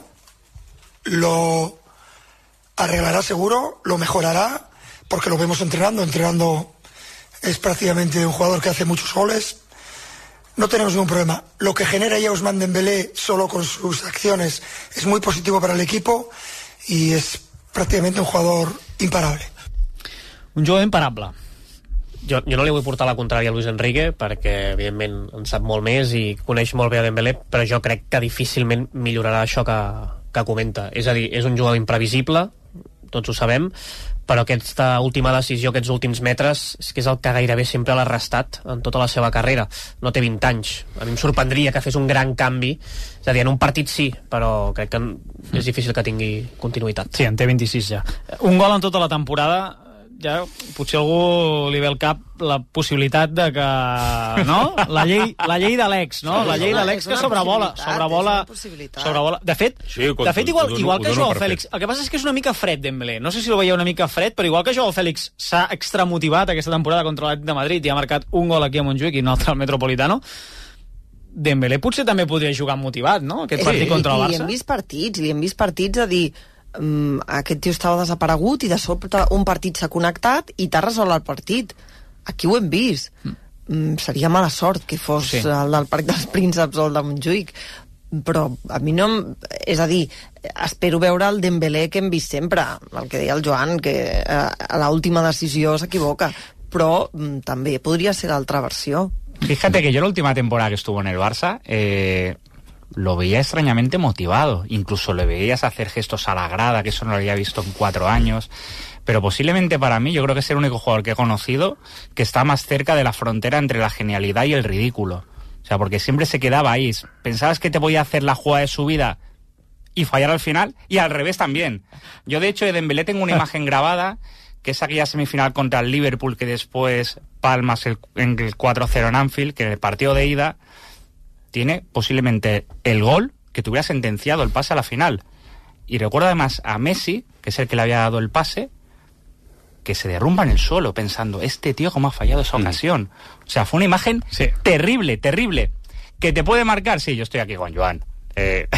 Lo arreglará seguro, lo mejorará, porque lo vemos entrenando, entrenando es prácticamente un jugador que hace muchos goles. No tenemos ningún problema. Lo que genera ya Ousmane Dembélé solo con sus acciones es muy positivo para el equipo y es prácticamente un jugador imparable. Un jugador imparable. Jo, jo no li vull portar la contrària a Luis Enrique perquè evidentment en sap molt més i coneix molt bé a Dembélé, però jo crec que difícilment millorarà això que, que comenta. És a dir, és un jugador imprevisible, tots ho sabem, però aquesta última decisió, aquests últims metres, és que és el que gairebé sempre l'ha restat en tota la seva carrera. No té vint anys. A mi em sorprendria que fes un gran canvi. És a dir, en un partit sí, però crec que és difícil que tingui continuïtat. Sí, en té vint-i-sis ja. Un gol en tota la temporada, ja potser algú li ve al cap la possibilitat de que, no? La llei, la llei de l'ex, no? La llei de l'ex que sobrevola, sobrevola, sobrevola. De fet, sí, de fet igual, igual que Joao Fèlix, el que passa és que és una mica fred Dembélé, no sé si el veieu una mica fred, però igual que Joao Fèlix s'ha extramotivat aquesta temporada contra l'Atlètic de Madrid i ha marcat un gol aquí a Montjuïc i un altre al Metropolitano, Dembélé potser també podria jugar motivat, no? Aquest sí. partit contra el Barça. Li hem vist partits, li hem vist partits a dir um, aquest tio estava desaparegut i de sobte un partit s'ha connectat i t'ha resolt el partit. Aquí ho hem vist. Mm, seria mala sort que fos sí. el del Parc dels Prínceps o el de Montjuïc, però a mi no... És a dir, espero veure el Dembélé que hem vist sempre, el que deia el Joan, que a l'última decisió s'equivoca, però mm, també podria ser l'altra versió. Fíjate que yo la última temporada que estuvo en el Barça eh, lo veía extrañamente motivado, incluso le veías hacer gestos a la grada, que eso no lo había visto en cuatro años, pero posiblemente para mí yo creo que es el único jugador que he conocido que está más cerca de la frontera entre la genialidad y el ridículo. O sea, porque siempre se quedaba ahí. Pensabas que te voy a hacer la jugada de su vida y fallar al final, y al revés también. Yo de hecho de Dembélé tengo una imagen grabada, que es aquella semifinal contra el Liverpool que después palmas el, en el cuatro cero en Anfield, que en el partido de ida tiene posiblemente el gol que te hubiera sentenciado el pase a la final. Y recuerdo además a Messi, que es el que le había dado el pase, que se derrumba en el suelo pensando, este tío cómo ha fallado esa ocasión. O sea, fue una imagen sí. terrible, terrible. ¿Que te puede marcar? Sí, yo estoy aquí con Joan. Eh,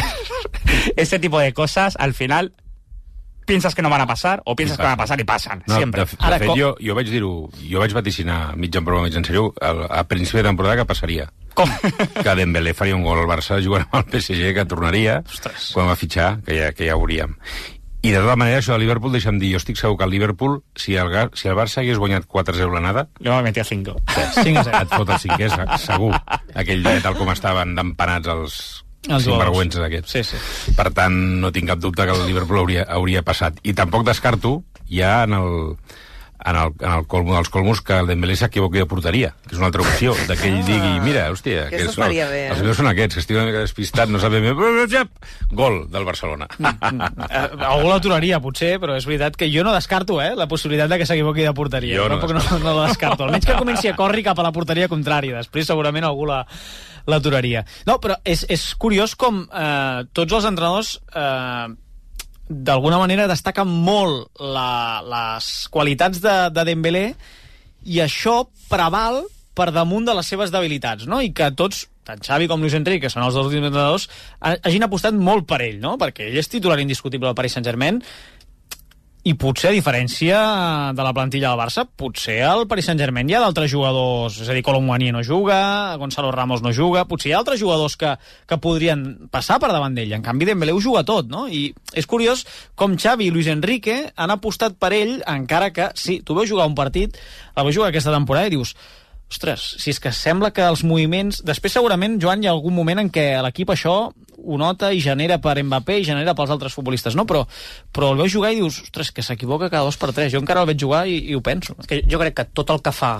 este tipo de cosas, al final... pienses que no van a passar o pienses que van a passar i passen, no, sempre. De, de Ara, fet, com... jo, jo vaig dir-ho, jo vaig vaticinar mig en broma, mig en sèrio, a principi de temporada que passaria. Com? Que Dembélé faria un gol al Barça jugant amb el P S G, que tornaria Ostres. quan va fitxar, que ja, que ja ho veuríem. I de tota manera, això del Liverpool, deixa'm dir, jo estic segur que el Liverpool, si el, si el Barça hagués guanyat quatre a zero l'anada... Jo me metia cinco. cinco a zero. Et fot el cinquè, segur. Aquell dia, tal com estaven empanats els... els sinvergüences aquests. Sí, sí. Per tant, no tinc cap dubte que el Liverpool hauria, hauria passat. I tampoc descarto, ja en el, en el, en el colmo dels colmos, que el Dembélé s'equivoqui de porteria, que és una altra opció, de que ell digui, mira, hòstia, que és, no, bé, eh? els meus són aquests, que estic una mica despistat, no sabem... Gol del Barcelona. Algú l'aturaria, potser, però és veritat que jo no descarto, eh, la possibilitat de que s'equivoqui de porteria. Jo no, no, no, no la descarto. Almenys que comenci a córrer cap a la porteria contrària. Després segurament algú la... l'aturaria. No, però és, és curiós com eh, tots els entrenadors eh, d'alguna manera destaca molt la, les qualitats de, de Dembélé i això preval per damunt de les seves debilitats, no? I que tots, tant Xavi com Luis Enrique, que són els dos últims entrenadors, hagin apostat molt per ell, no? Perquè ell és titular indiscutible del Paris Saint-Germain i potser, a diferència de la plantilla del Barça, potser al Paris Saint-Germain hi ha d'altres jugadors, és a dir, Kolo Muani no juga, Gonzalo Ramos no juga, potser hi ha altres jugadors que, que podrien passar per davant d'ell. En canvi, Dembélé ho juga tot, no? I és curiós com Xavi i Luis Enrique han apostat per ell, encara que, sí, tu veus jugar un partit, el veus jugar aquesta temporada i dius, ostres, si és que sembla que els moviments... Després segurament, Joan, hi ha algun moment en què l'equip això ho nota i genera per Mbappé i genera pels altres futbolistes, no? Però, però el veus jugar i dius, ostres, que s'equivoca cada dos per tres. Jo encara el veig jugar i, i ho penso. És que jo crec que tot el que fa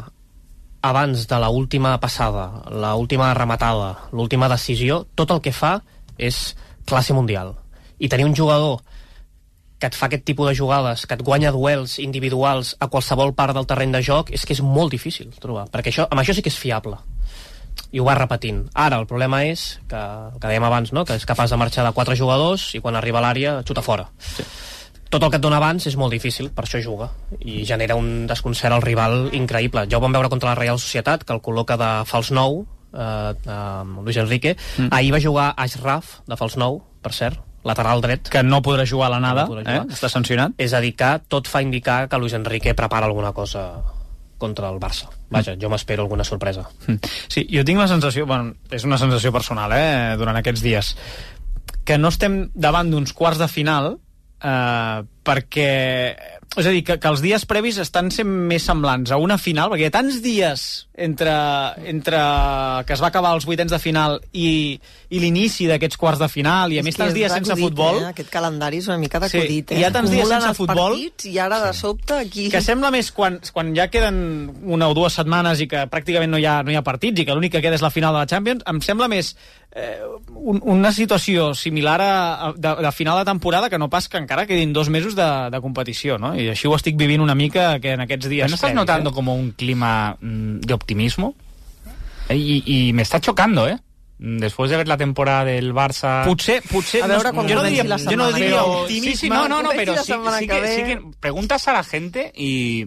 abans de l'última passada, l'última rematada, l'última decisió, tot el que fa és classe mundial. I tenir un jugador que et fa aquest tipus de jugades, que et guanya duels individuals a qualsevol part del terreny de joc, és que és molt difícil trobar, perquè això, amb això sí que és fiable i ho va repetint. Ara el problema és que, el que dèiem abans, no? Que és capaç de marxar de quatre jugadors i quan arriba a l'àrea xuta fora. Sí. Tot el que et dona abans és molt difícil, per això juga i genera un desconcert al rival increïble. Ja ho vam veure contra la Reial Societat, que el col·loca de fals nou, eh, eh, Luis Enrique. Mm. Ahir va jugar Ashraf de fals nou, per cert, lateral dret, que no podrà jugar a la nada, no eh? Està sancionat. És a dir, que tot fa indicar que Luis Enrique prepara alguna cosa contra el Barça. Vaja, jo m'espero alguna sorpresa. Sí, jo tinc la sensació, bueno, és una sensació personal, eh, durant aquests dies, que no estem davant d'uns quarts de final eh, perquè... És a dir, que, que els dies previs estan sent més semblants a una final, perquè hi ha tants dies entre, entre que es va acabar els vuitens de final i, i l'inici d'aquests quarts de final, i a és més tants dies sense acudit, futbol... Eh? Aquest calendari és una mica d'acudit, sí, eh? Hi ha tants dies sense futbol... I ara, de sobte, aquí... Que sembla més quan, quan ja queden una o dues setmanes i que pràcticament no hi ha, no hi ha partits i que l'únic que queda és la final de la Champions, em sembla més eh, un, una situació similar a, a, de, de final de temporada que no pas que encara quedin dos mesos de, de competició, no? Y així ho estic vivint una mica que en aquests dies... ¿No estás notando eh? como un clima mm, de optimismo? Y, y me está chocando, ¿eh? Después de ver la temporada del Barça... Potser, potser... A veure quan yo no diría, la yo no diría pero, optimismo. Sí, sí, no, no, no, pero sí, sí, que, sí que preguntas a la gente y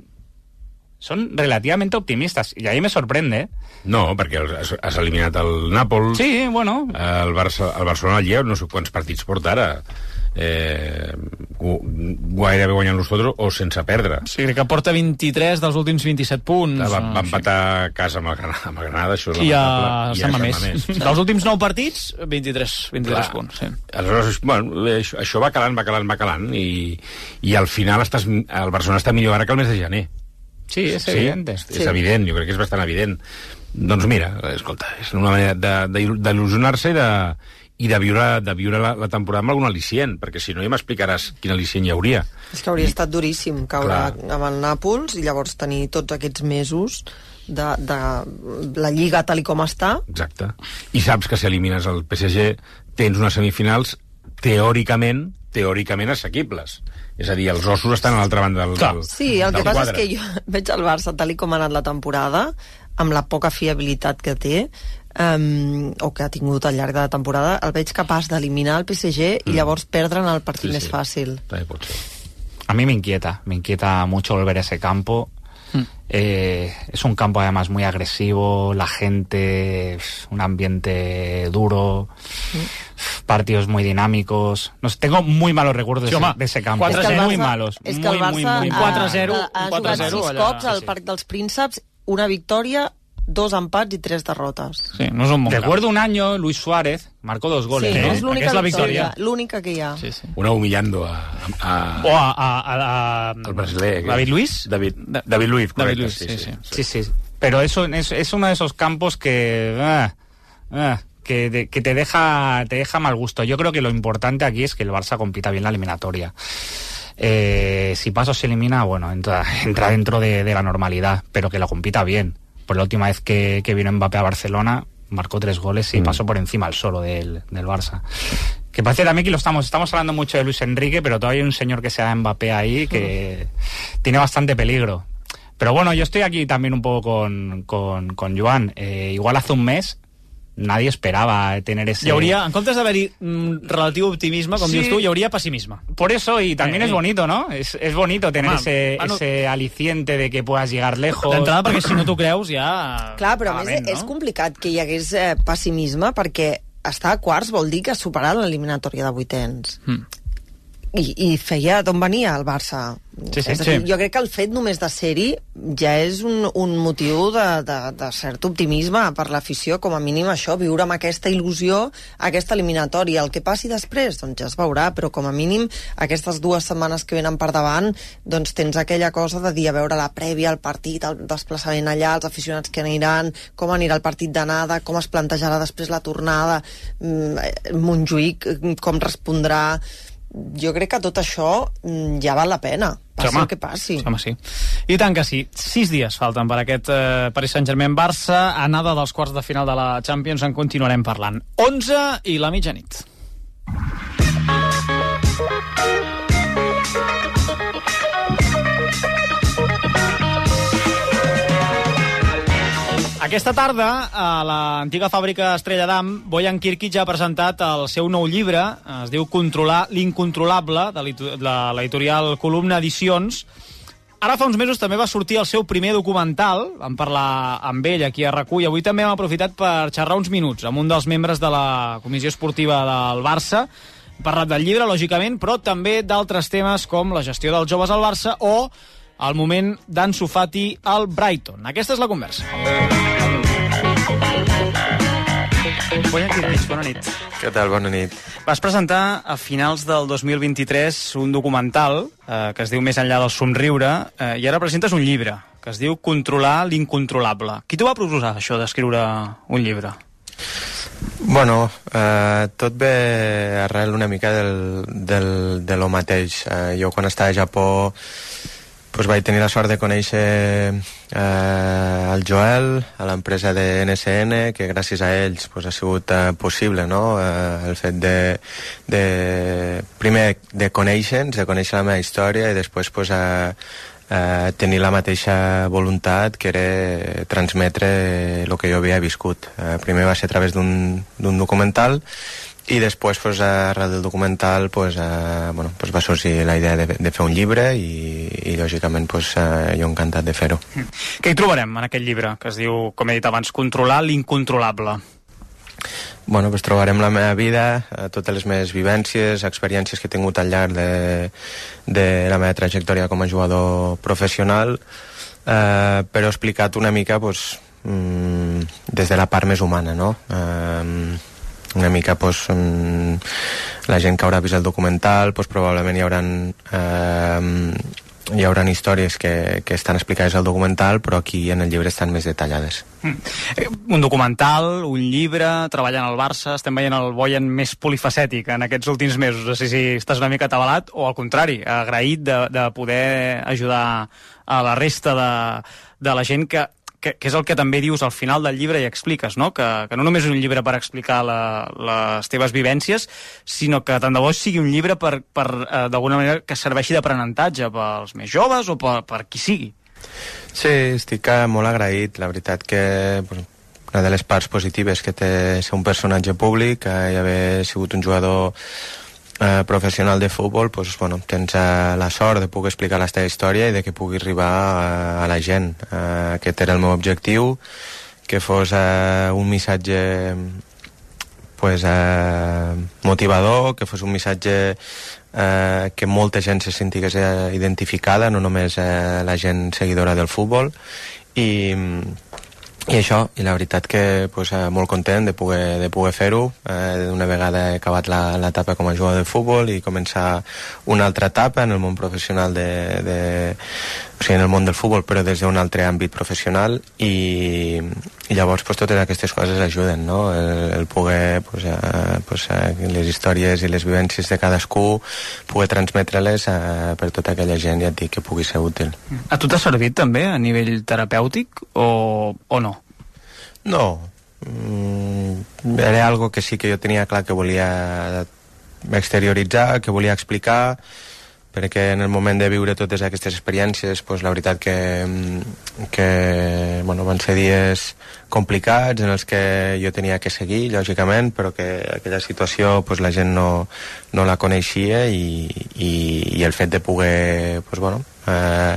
son relativamente optimistas. Y ahí me sorprende, ¿eh? No, perquè has, has eliminat el Nàpols... Sí, bueno... El, Barça, el Barcelona lleva no sé quants partits porta ara... Eh, gairebé guanyant-los tots o sense perdre. Sí, crec que porta vint-i-tres dels últims vint-i-set punts. Va, va empatar a casa amb el Granada, amb el Granada, això és i a Sant Mamés. Dels últims nou partits, vint-i-tres, vint-i-tres punts. Sí. Aleshores, bueno, això, això va calant, va calant, va calant i, i al final estàs, el Barcelona està millor ara que el mes de gener. Sí, és sí, evident. És, és sí. evident, jo crec que és bastant evident. Doncs mira, escolta, és una manera d'il·lusionar-se i de i de viure, de viure la, la temporada amb algun al·licient, perquè si no ja m'explicaràs quin al·licient hi hauria. És que hauria I, estat duríssim caure clar. amb el Nàpols i llavors tenir tots aquests mesos de, de la Lliga tal i com està. Exacte. I saps que si elimines el P S G tens unes semifinals teòricament teòricament assequibles. És a dir, els ossos estan a l'altra banda del, del Sí, el del que passa quadre. és que jo veig el Barça tal i com ha anat la temporada, amb la poca fiabilitat que té, Um, o que ha tingut al llarg de la temporada, el veig capaç d'eliminar el P S G mm. i llavors perdre'n el partit sí, més sí. fàcil. També pot ser. A mí me inquieta, me inquieta mucho volver a ese campo. Mm. Eh, es un campo además muy agresivo, la gente, un ambiente duro, mm. partidos muy dinámicos. No sé, tengo muy malos recuerdos sí, de, ese, de ese campo. quatre cero, muy malos. És que el Barça muy, muy, quatre cero, ha, ha jugat sis cops al Parc dels Prínceps, una victòria, dos empats i tres derrotes. Sí, no és un bon Recuerdo camp. Un año Luis Suárez marcó dos goles. Sí, ¿no? és l'única és la victòria, l'única que hi ha. Sí, sí. Una humillando a... a, a o a... a, a, a al brasiler. David Luiz. David, David Luiz, correcte. David Luiz, sí, sí, sí. sí. sí, sí. Pero eso es, es uno de esos campos que... Ah, ah, que, de, que te deja te deja mal gusto. Yo creo que lo importante aquí es que el Barça compita bien la eliminatoria. Eh, si Paso se elimina, bueno, entra, entra dentro de, de la normalidad, pero que lo compita bien. Por la última vez que, que vino Mbappé a Barcelona, marcó tres goles y mm. pasó por encima al solo del, del Barça. Que parece también que lo estamos, estamos hablando mucho de Luis Enrique, pero todavía hay un señor que se llama Mbappé ahí que mm. tiene bastante peligro. Pero bueno, yo estoy aquí también un poco con, con, con Joan. Eh, igual hace un mes nadie esperaba tener ese... Hi hauria, en comptes d'haver-hi mm, relatiu optimisme, com sí. dius tu, hi hauria pessimisme. Por eso, y también eh, es bonito, ¿no? Es, es bonito tener home, ese, bueno, ese aliciente de que puedas llegar lejos. D'entrada, perquè si no t'ho creus ja... Clar, però a més no? és complicat que hi hagués eh, pessimisme, perquè estar a quarts vol dir que has superat l'eliminatòria de vuitens. Mm. I, i feia d'on venia el Barça. Sí, sí, és a dir, sí. Jo crec que el fet només de ser-hi ja és un, un motiu de, de, de cert optimisme per l'afició, com a mínim això, viure amb aquesta il·lusió, aquesta eliminatòria. El que passi després, doncs ja es veurà, però com a mínim aquestes dues setmanes que venen per davant, doncs tens aquella cosa de dir a veure la prèvia, el partit, el desplaçament allà, els aficionats que aniran, com anirà el partit d'anada, com es plantejarà després la tornada, Montjuïc, com respondrà... Jo crec que tot això ja val la pena, passi sí, el que passi. Home, sí. I tant que sí. Sis dies falten per aquest eh, Paris Saint-Germain-Barça. A nada dels quarts de final de la Champions en continuarem parlant. onze i la mitjanit. Aquesta tarda, a l'antiga fàbrica Estrella d'Am, Bojan Kirkic ha presentat el seu nou llibre, es diu Controlar l'incontrolable, de l'editorial Columna Edicions. Ara fa uns mesos també va sortir el seu primer documental, vam parlar amb ell aquí a RAC u, i avui també hem aprofitat per xerrar uns minuts amb un dels membres de la comissió esportiva del Barça. Hem parlat del llibre, lògicament, però també d'altres temes com la gestió dels joves al Barça o el moment d'Ansu Fati al Brighton. Aquesta és la conversa. Bojan Kirkic, bona nit. Què tal? Bona nit. Vas presentar a finals del dos mil vint-i-tres un documental eh, que es diu Més enllà del somriure eh, i ara presentes un llibre que es diu Controlar l'incontrolable. Qui t'ho va proposar, això d'escriure un llibre? Bueno, eh, tot ve arrel una mica del, del, de lo mateix. Eh, jo quan estava a Japó pues vaig tenir la sort de conèixer eh, el Joel a l'empresa de N S N, que gràcies a ells pues, ha sigut eh, possible, no? Eh, el fet de, de primer de conèixer-nos, de conèixer la meva història i després pues, eh, eh, tenir la mateixa voluntat que era transmetre el que jo havia viscut. Eh, primer va ser a través d'un documental i després, pues, arrel del documental pues, eh, bueno, pues va sorgir la idea de, de fer un llibre i, i lògicament pues, eh, jo encantat de fer-ho. Què hi trobarem en aquest llibre, que es diu, com he dit abans, Controlar l'incontrolable? Bueno, pues trobarem la meva vida, eh, totes les meves vivències, experiències que he tingut al llarg de, de la meva trajectòria com a jugador professional, eh, però explicat una mica pues, mm, des de la part més humana, no? Eh, una mica pues, um, la gent que haurà vist el documental pues, probablement hi hauran eh, hi hauran històries que, que estan explicades al documental però aquí en el llibre estan més detallades. mm. Un documental, un llibre, treballant al Barça, estem veient el Bojan més polifacètic en aquests últims mesos. No sé si estàs una mica atabalat o al contrari, agraït de, de poder ajudar a la resta de, de la gent que Que, que és el que també dius al final del llibre i expliques, no? Que, que no només és un llibre per explicar la, les teves vivències, sinó que tant de bo sigui un llibre per, per eh, d'alguna manera que serveixi d'aprenentatge pels més joves o per, per qui sigui. Sí, estic molt agraït. La veritat que bueno, una de les parts positives que té ser un personatge públic i haver sigut un jugador Eh, professional de futbol, pues, bueno, tens eh, la sort de poder explicar la teva història i de que pugui arribar eh, a la gent. Eh, aquest era el meu objectiu, que fos eh, un missatge pues, eh, motivador, que fos un missatge eh, que molta gent se sentigués eh, identificada, no només eh, la gent seguidora del futbol, i I això, i la veritat que pues, eh, molt content de poder, de poder fer-ho. Eh, una vegada he acabat l'etapa com a jugador de futbol i començar una altra etapa en el món professional de, de, o sigui, en el món del futbol, però des d'un altre àmbit professional, i, i llavors pues, totes aquestes coses ajuden, no? El, el poder pues, eh, pues, eh, les històries i les vivències de cadascú poder transmetre-les eh, per tota aquella gent, ja et dic, que pugui ser útil. A tu t'ha servit també a nivell terapèutic o, o no? No, mm, era algo que sí que jo tenia clar que volia exterioritzar, que volia explicar, perquè en el moment de viure totes aquestes experiències, pues, la veritat que, que bueno, van ser dies complicats en els que jo tenia que seguir, lògicament, però que aquella situació pues, la gent no, no la coneixia i, i, i el fet de poder pues, bueno, eh,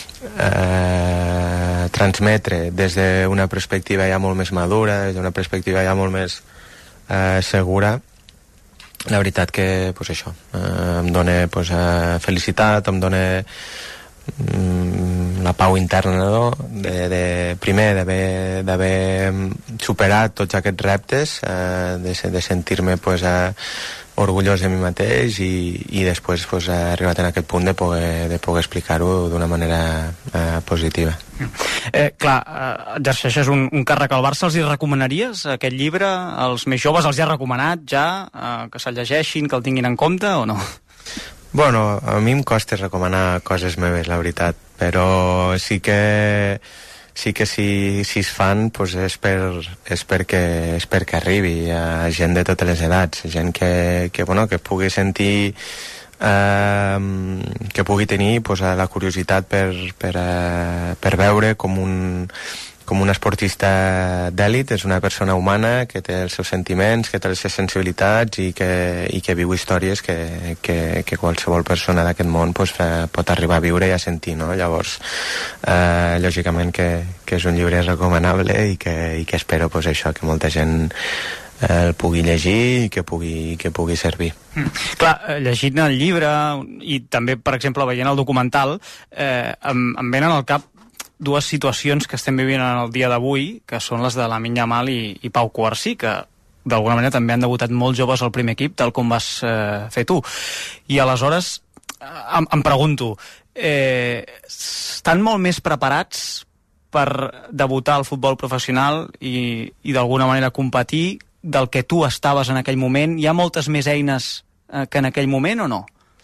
eh, transmetre des d'una perspectiva ja molt més madura, des d'una perspectiva ja molt més eh, segura, la veritat que, pues això, eh, em dona pues, eh, felicitat, em dona mm, la pau interna, no? de, de, primer d'haver superat tots aquests reptes, eh, de, de sentir-me pues, eh, orgullós de mi mateix i, i després pues, he arribat en aquest punt de poder, de poder explicar-ho d'una manera eh, positiva. Eh, clar, eh, exerceixes un, un càrrec al Barça, els hi recomanaries aquest llibre? Als més joves els hi has recomanat ja eh, que se'l llegeixin, que el tinguin en compte o no? Bueno, a mi em costa recomanar coses meves, la veritat, però sí que sí que si, si es fan pues és, per, és, perquè, és perquè arribi a gent de totes les edats, gent que, que, bueno, que pugui sentir eh, que pugui tenir pues, la curiositat per, per, eh, per veure com un, com un esportista d'èlit és una persona humana que té els seus sentiments, que té les seves sensibilitats i que, i que viu històries que, que, que qualsevol persona d'aquest món pues, pot arribar a viure i a sentir, no? Llavors, eh, lògicament que, que és un llibre recomanable i que, i que espero pues, això, que molta gent el pugui llegir i que pugui, que pugui servir. Mm. Clar, llegint el llibre i també, per exemple, veient el documental, eh, em, em venen al cap dues situacions que estem vivint en el dia d'avui, que són les de Lamine Yamal i, i Pau Cubarsí, que d'alguna manera també han debutat molt joves al primer equip, tal com vas eh, fer tu. I aleshores em, em pregunto, eh, estan molt més preparats per debutar al futbol professional i, i d'alguna manera competir del que tu estaves en aquell moment? Hi ha moltes més eines eh, que en aquell moment o no?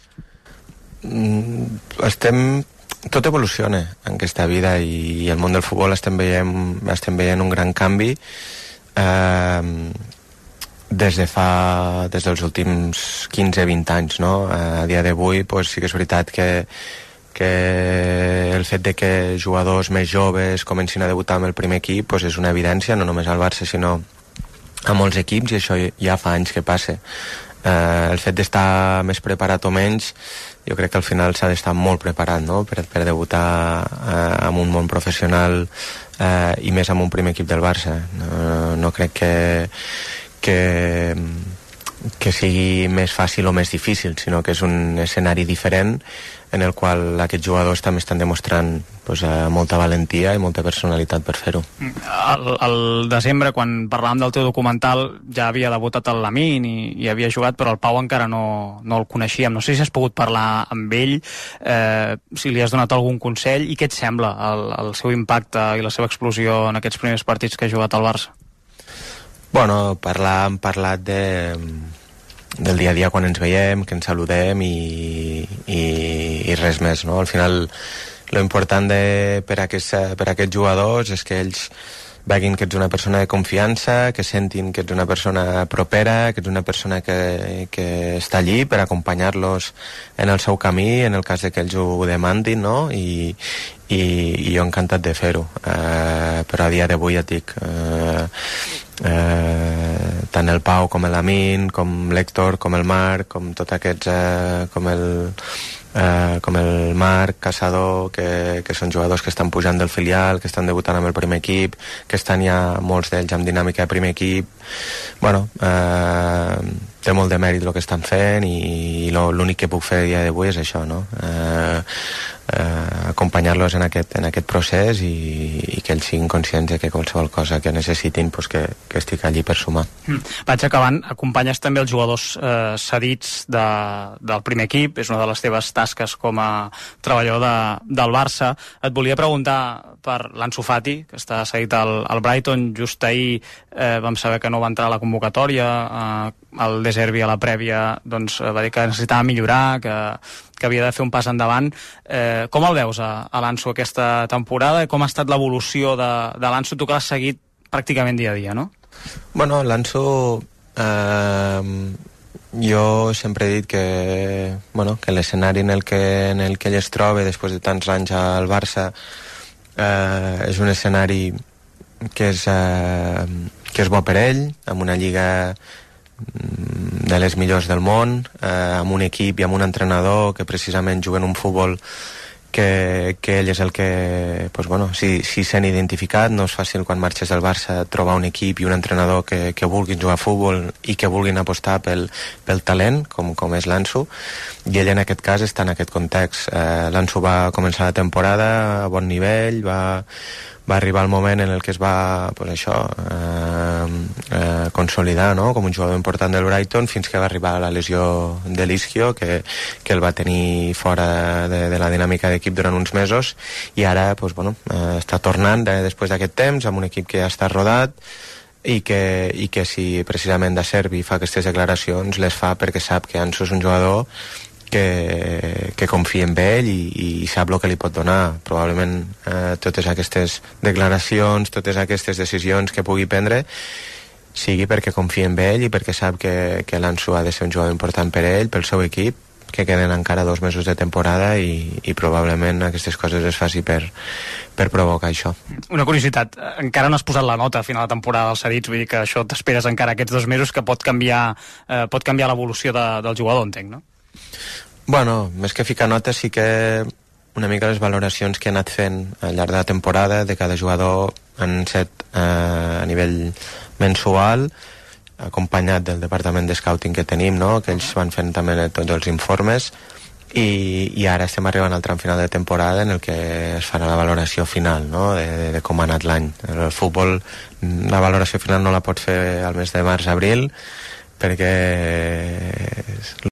Mm, estem... Tot evoluciona en aquesta vida i el món del futbol estem veient, estem veient un gran canvi eh, des de fa des dels últims quinze a vint anys, no? A dia d'avui pues, sí que és veritat que, que el fet de que jugadors més joves comencin a debutar amb el primer equip pues, és una evidència, no només al Barça sinó a molts equips, i això ja fa anys que passa. Eh, el fet d'estar més preparat o menys, jo crec que al final s'ha d'estar molt preparat, no? per, per debutar eh, en un món professional eh, i més amb un primer equip del Barça. No, no crec que, que, que sigui més fàcil o més difícil, sinó que és un escenari diferent en el qual aquests jugadors també estan demostrant pues, eh, molta valentia i molta personalitat per fer-ho. Al, al desembre, quan parlàvem del teu documental, ja havia debutat el Lamine i, i havia jugat, però el Pau encara no, no el coneixíem. No sé si has pogut parlar amb ell, eh, si li has donat algun consell, i què et sembla el, el seu impacte i la seva explosió en aquests primers partits que ha jugat al Barça? Bueno, parlar, hem parlat de... del dia a dia quan ens veiem, que ens saludem i, i, i res més, no? Al final, lo important de, per, a aquests, per a aquests jugadors és que ells veguin que ets una persona de confiança, que sentin que ets una persona propera, que ets una persona que, que està allí per acompanyar-los en el seu camí, en el cas de que ells ho demandin, no? I, i, i jo encantat de fer-ho. Uh, però a dia d'avui ja et dic... Uh, Eh, tant el Pau com l'Amin, com l'Héctor, com el Marc, com tots aquests, eh, com el eh, com el Marc Caçador, que, que són jugadors que estan pujant del filial, que estan debutant amb el primer equip, que estan ja molts d'ells amb dinàmica de primer equip. Bueno, eh, té molt de mèrit el que estan fent i, i l'únic que puc fer a dia d'avui és això, no? Eh, eh, acompanyar-los en aquest, en aquest procés i, i que ells siguin conscients de que qualsevol cosa que necessitin pues que, que estic allí per sumar. Mm. Vaig acabant. Acompanyes també els jugadors eh, cedits de, del primer equip, és una de les teves tasques com a treballador de, del Barça. Et volia preguntar per l'Ansu Fati, que està cedit al, al Brighton. Just ahir eh, vam saber que no va entrar a la convocatòria, eh, el De Zerbi a la prèvia doncs, va dir que necessitava millorar, que, que havia de fer un pas endavant. Eh, com el veus a, a l'Ansu aquesta temporada i com ha estat l'evolució de, de l'Ansu, tu que l'has seguit pràcticament dia a dia, no? Bueno, l'Ansu eh, jo sempre he dit que, bueno, que l'escenari en, el que, en el que ell es troba després de tants anys al Barça eh, és un escenari que és, eh, que és bo per ell, amb una lliga de les millors del món, eh, amb un equip i amb un entrenador que precisament juguen un futbol que, que ell és el que, pues bueno, si, si s'han identificat. No és fàcil quan marxes del Barça trobar un equip i un entrenador que, que vulguin jugar a futbol i que vulguin apostar pel, pel talent, com, com és l'Ansu, i ell en aquest cas està en aquest context. Eh, L'Ansu va començar la temporada a bon nivell, va, va arribar el moment en el que es va, pues això, eh, eh, consolidar, no?, com un jugador important del Brighton, fins que va arribar la lesió de l'Isquio, que, que el va tenir fora de, de la dinàmica d'equip durant uns mesos, i ara pues, bueno, eh, està tornant de, després d'aquest temps amb un equip que ja està rodat i que, i que si precisament de Servi fa aquestes declaracions les fa perquè sap que Ansu és un jugador que, que confia en ell i, i sap el que li pot donar. Probablement eh, totes aquestes declaracions, totes aquestes decisions que pugui prendre sigui perquè confia en ell i perquè sap que, que l'Ansu ha de ser un jugador important per ell, pel seu equip, que queden encara dos mesos de temporada i, i probablement aquestes coses es faci per, per provocar això. Una curiositat, encara no has posat la nota a final de temporada dels cedits, vull dir que això t'esperes encara aquests dos mesos que pot canviar, eh, pot canviar l'evolució de, del jugador, entenc, no? Bueno, més que ficar notes sí que una mica les valoracions que he anat fent al llarg de la temporada de cada jugador han set eh, a nivell mensual, acompanyat del departament de scouting que tenim, no?, que ells van fent també tots els informes, i, i ara estem arribant al tram final de temporada en el que es farà la valoració final, no?, de, de, de com ha anat l'any. El futbol, la valoració final no la pots fer al mes de març-abril perquè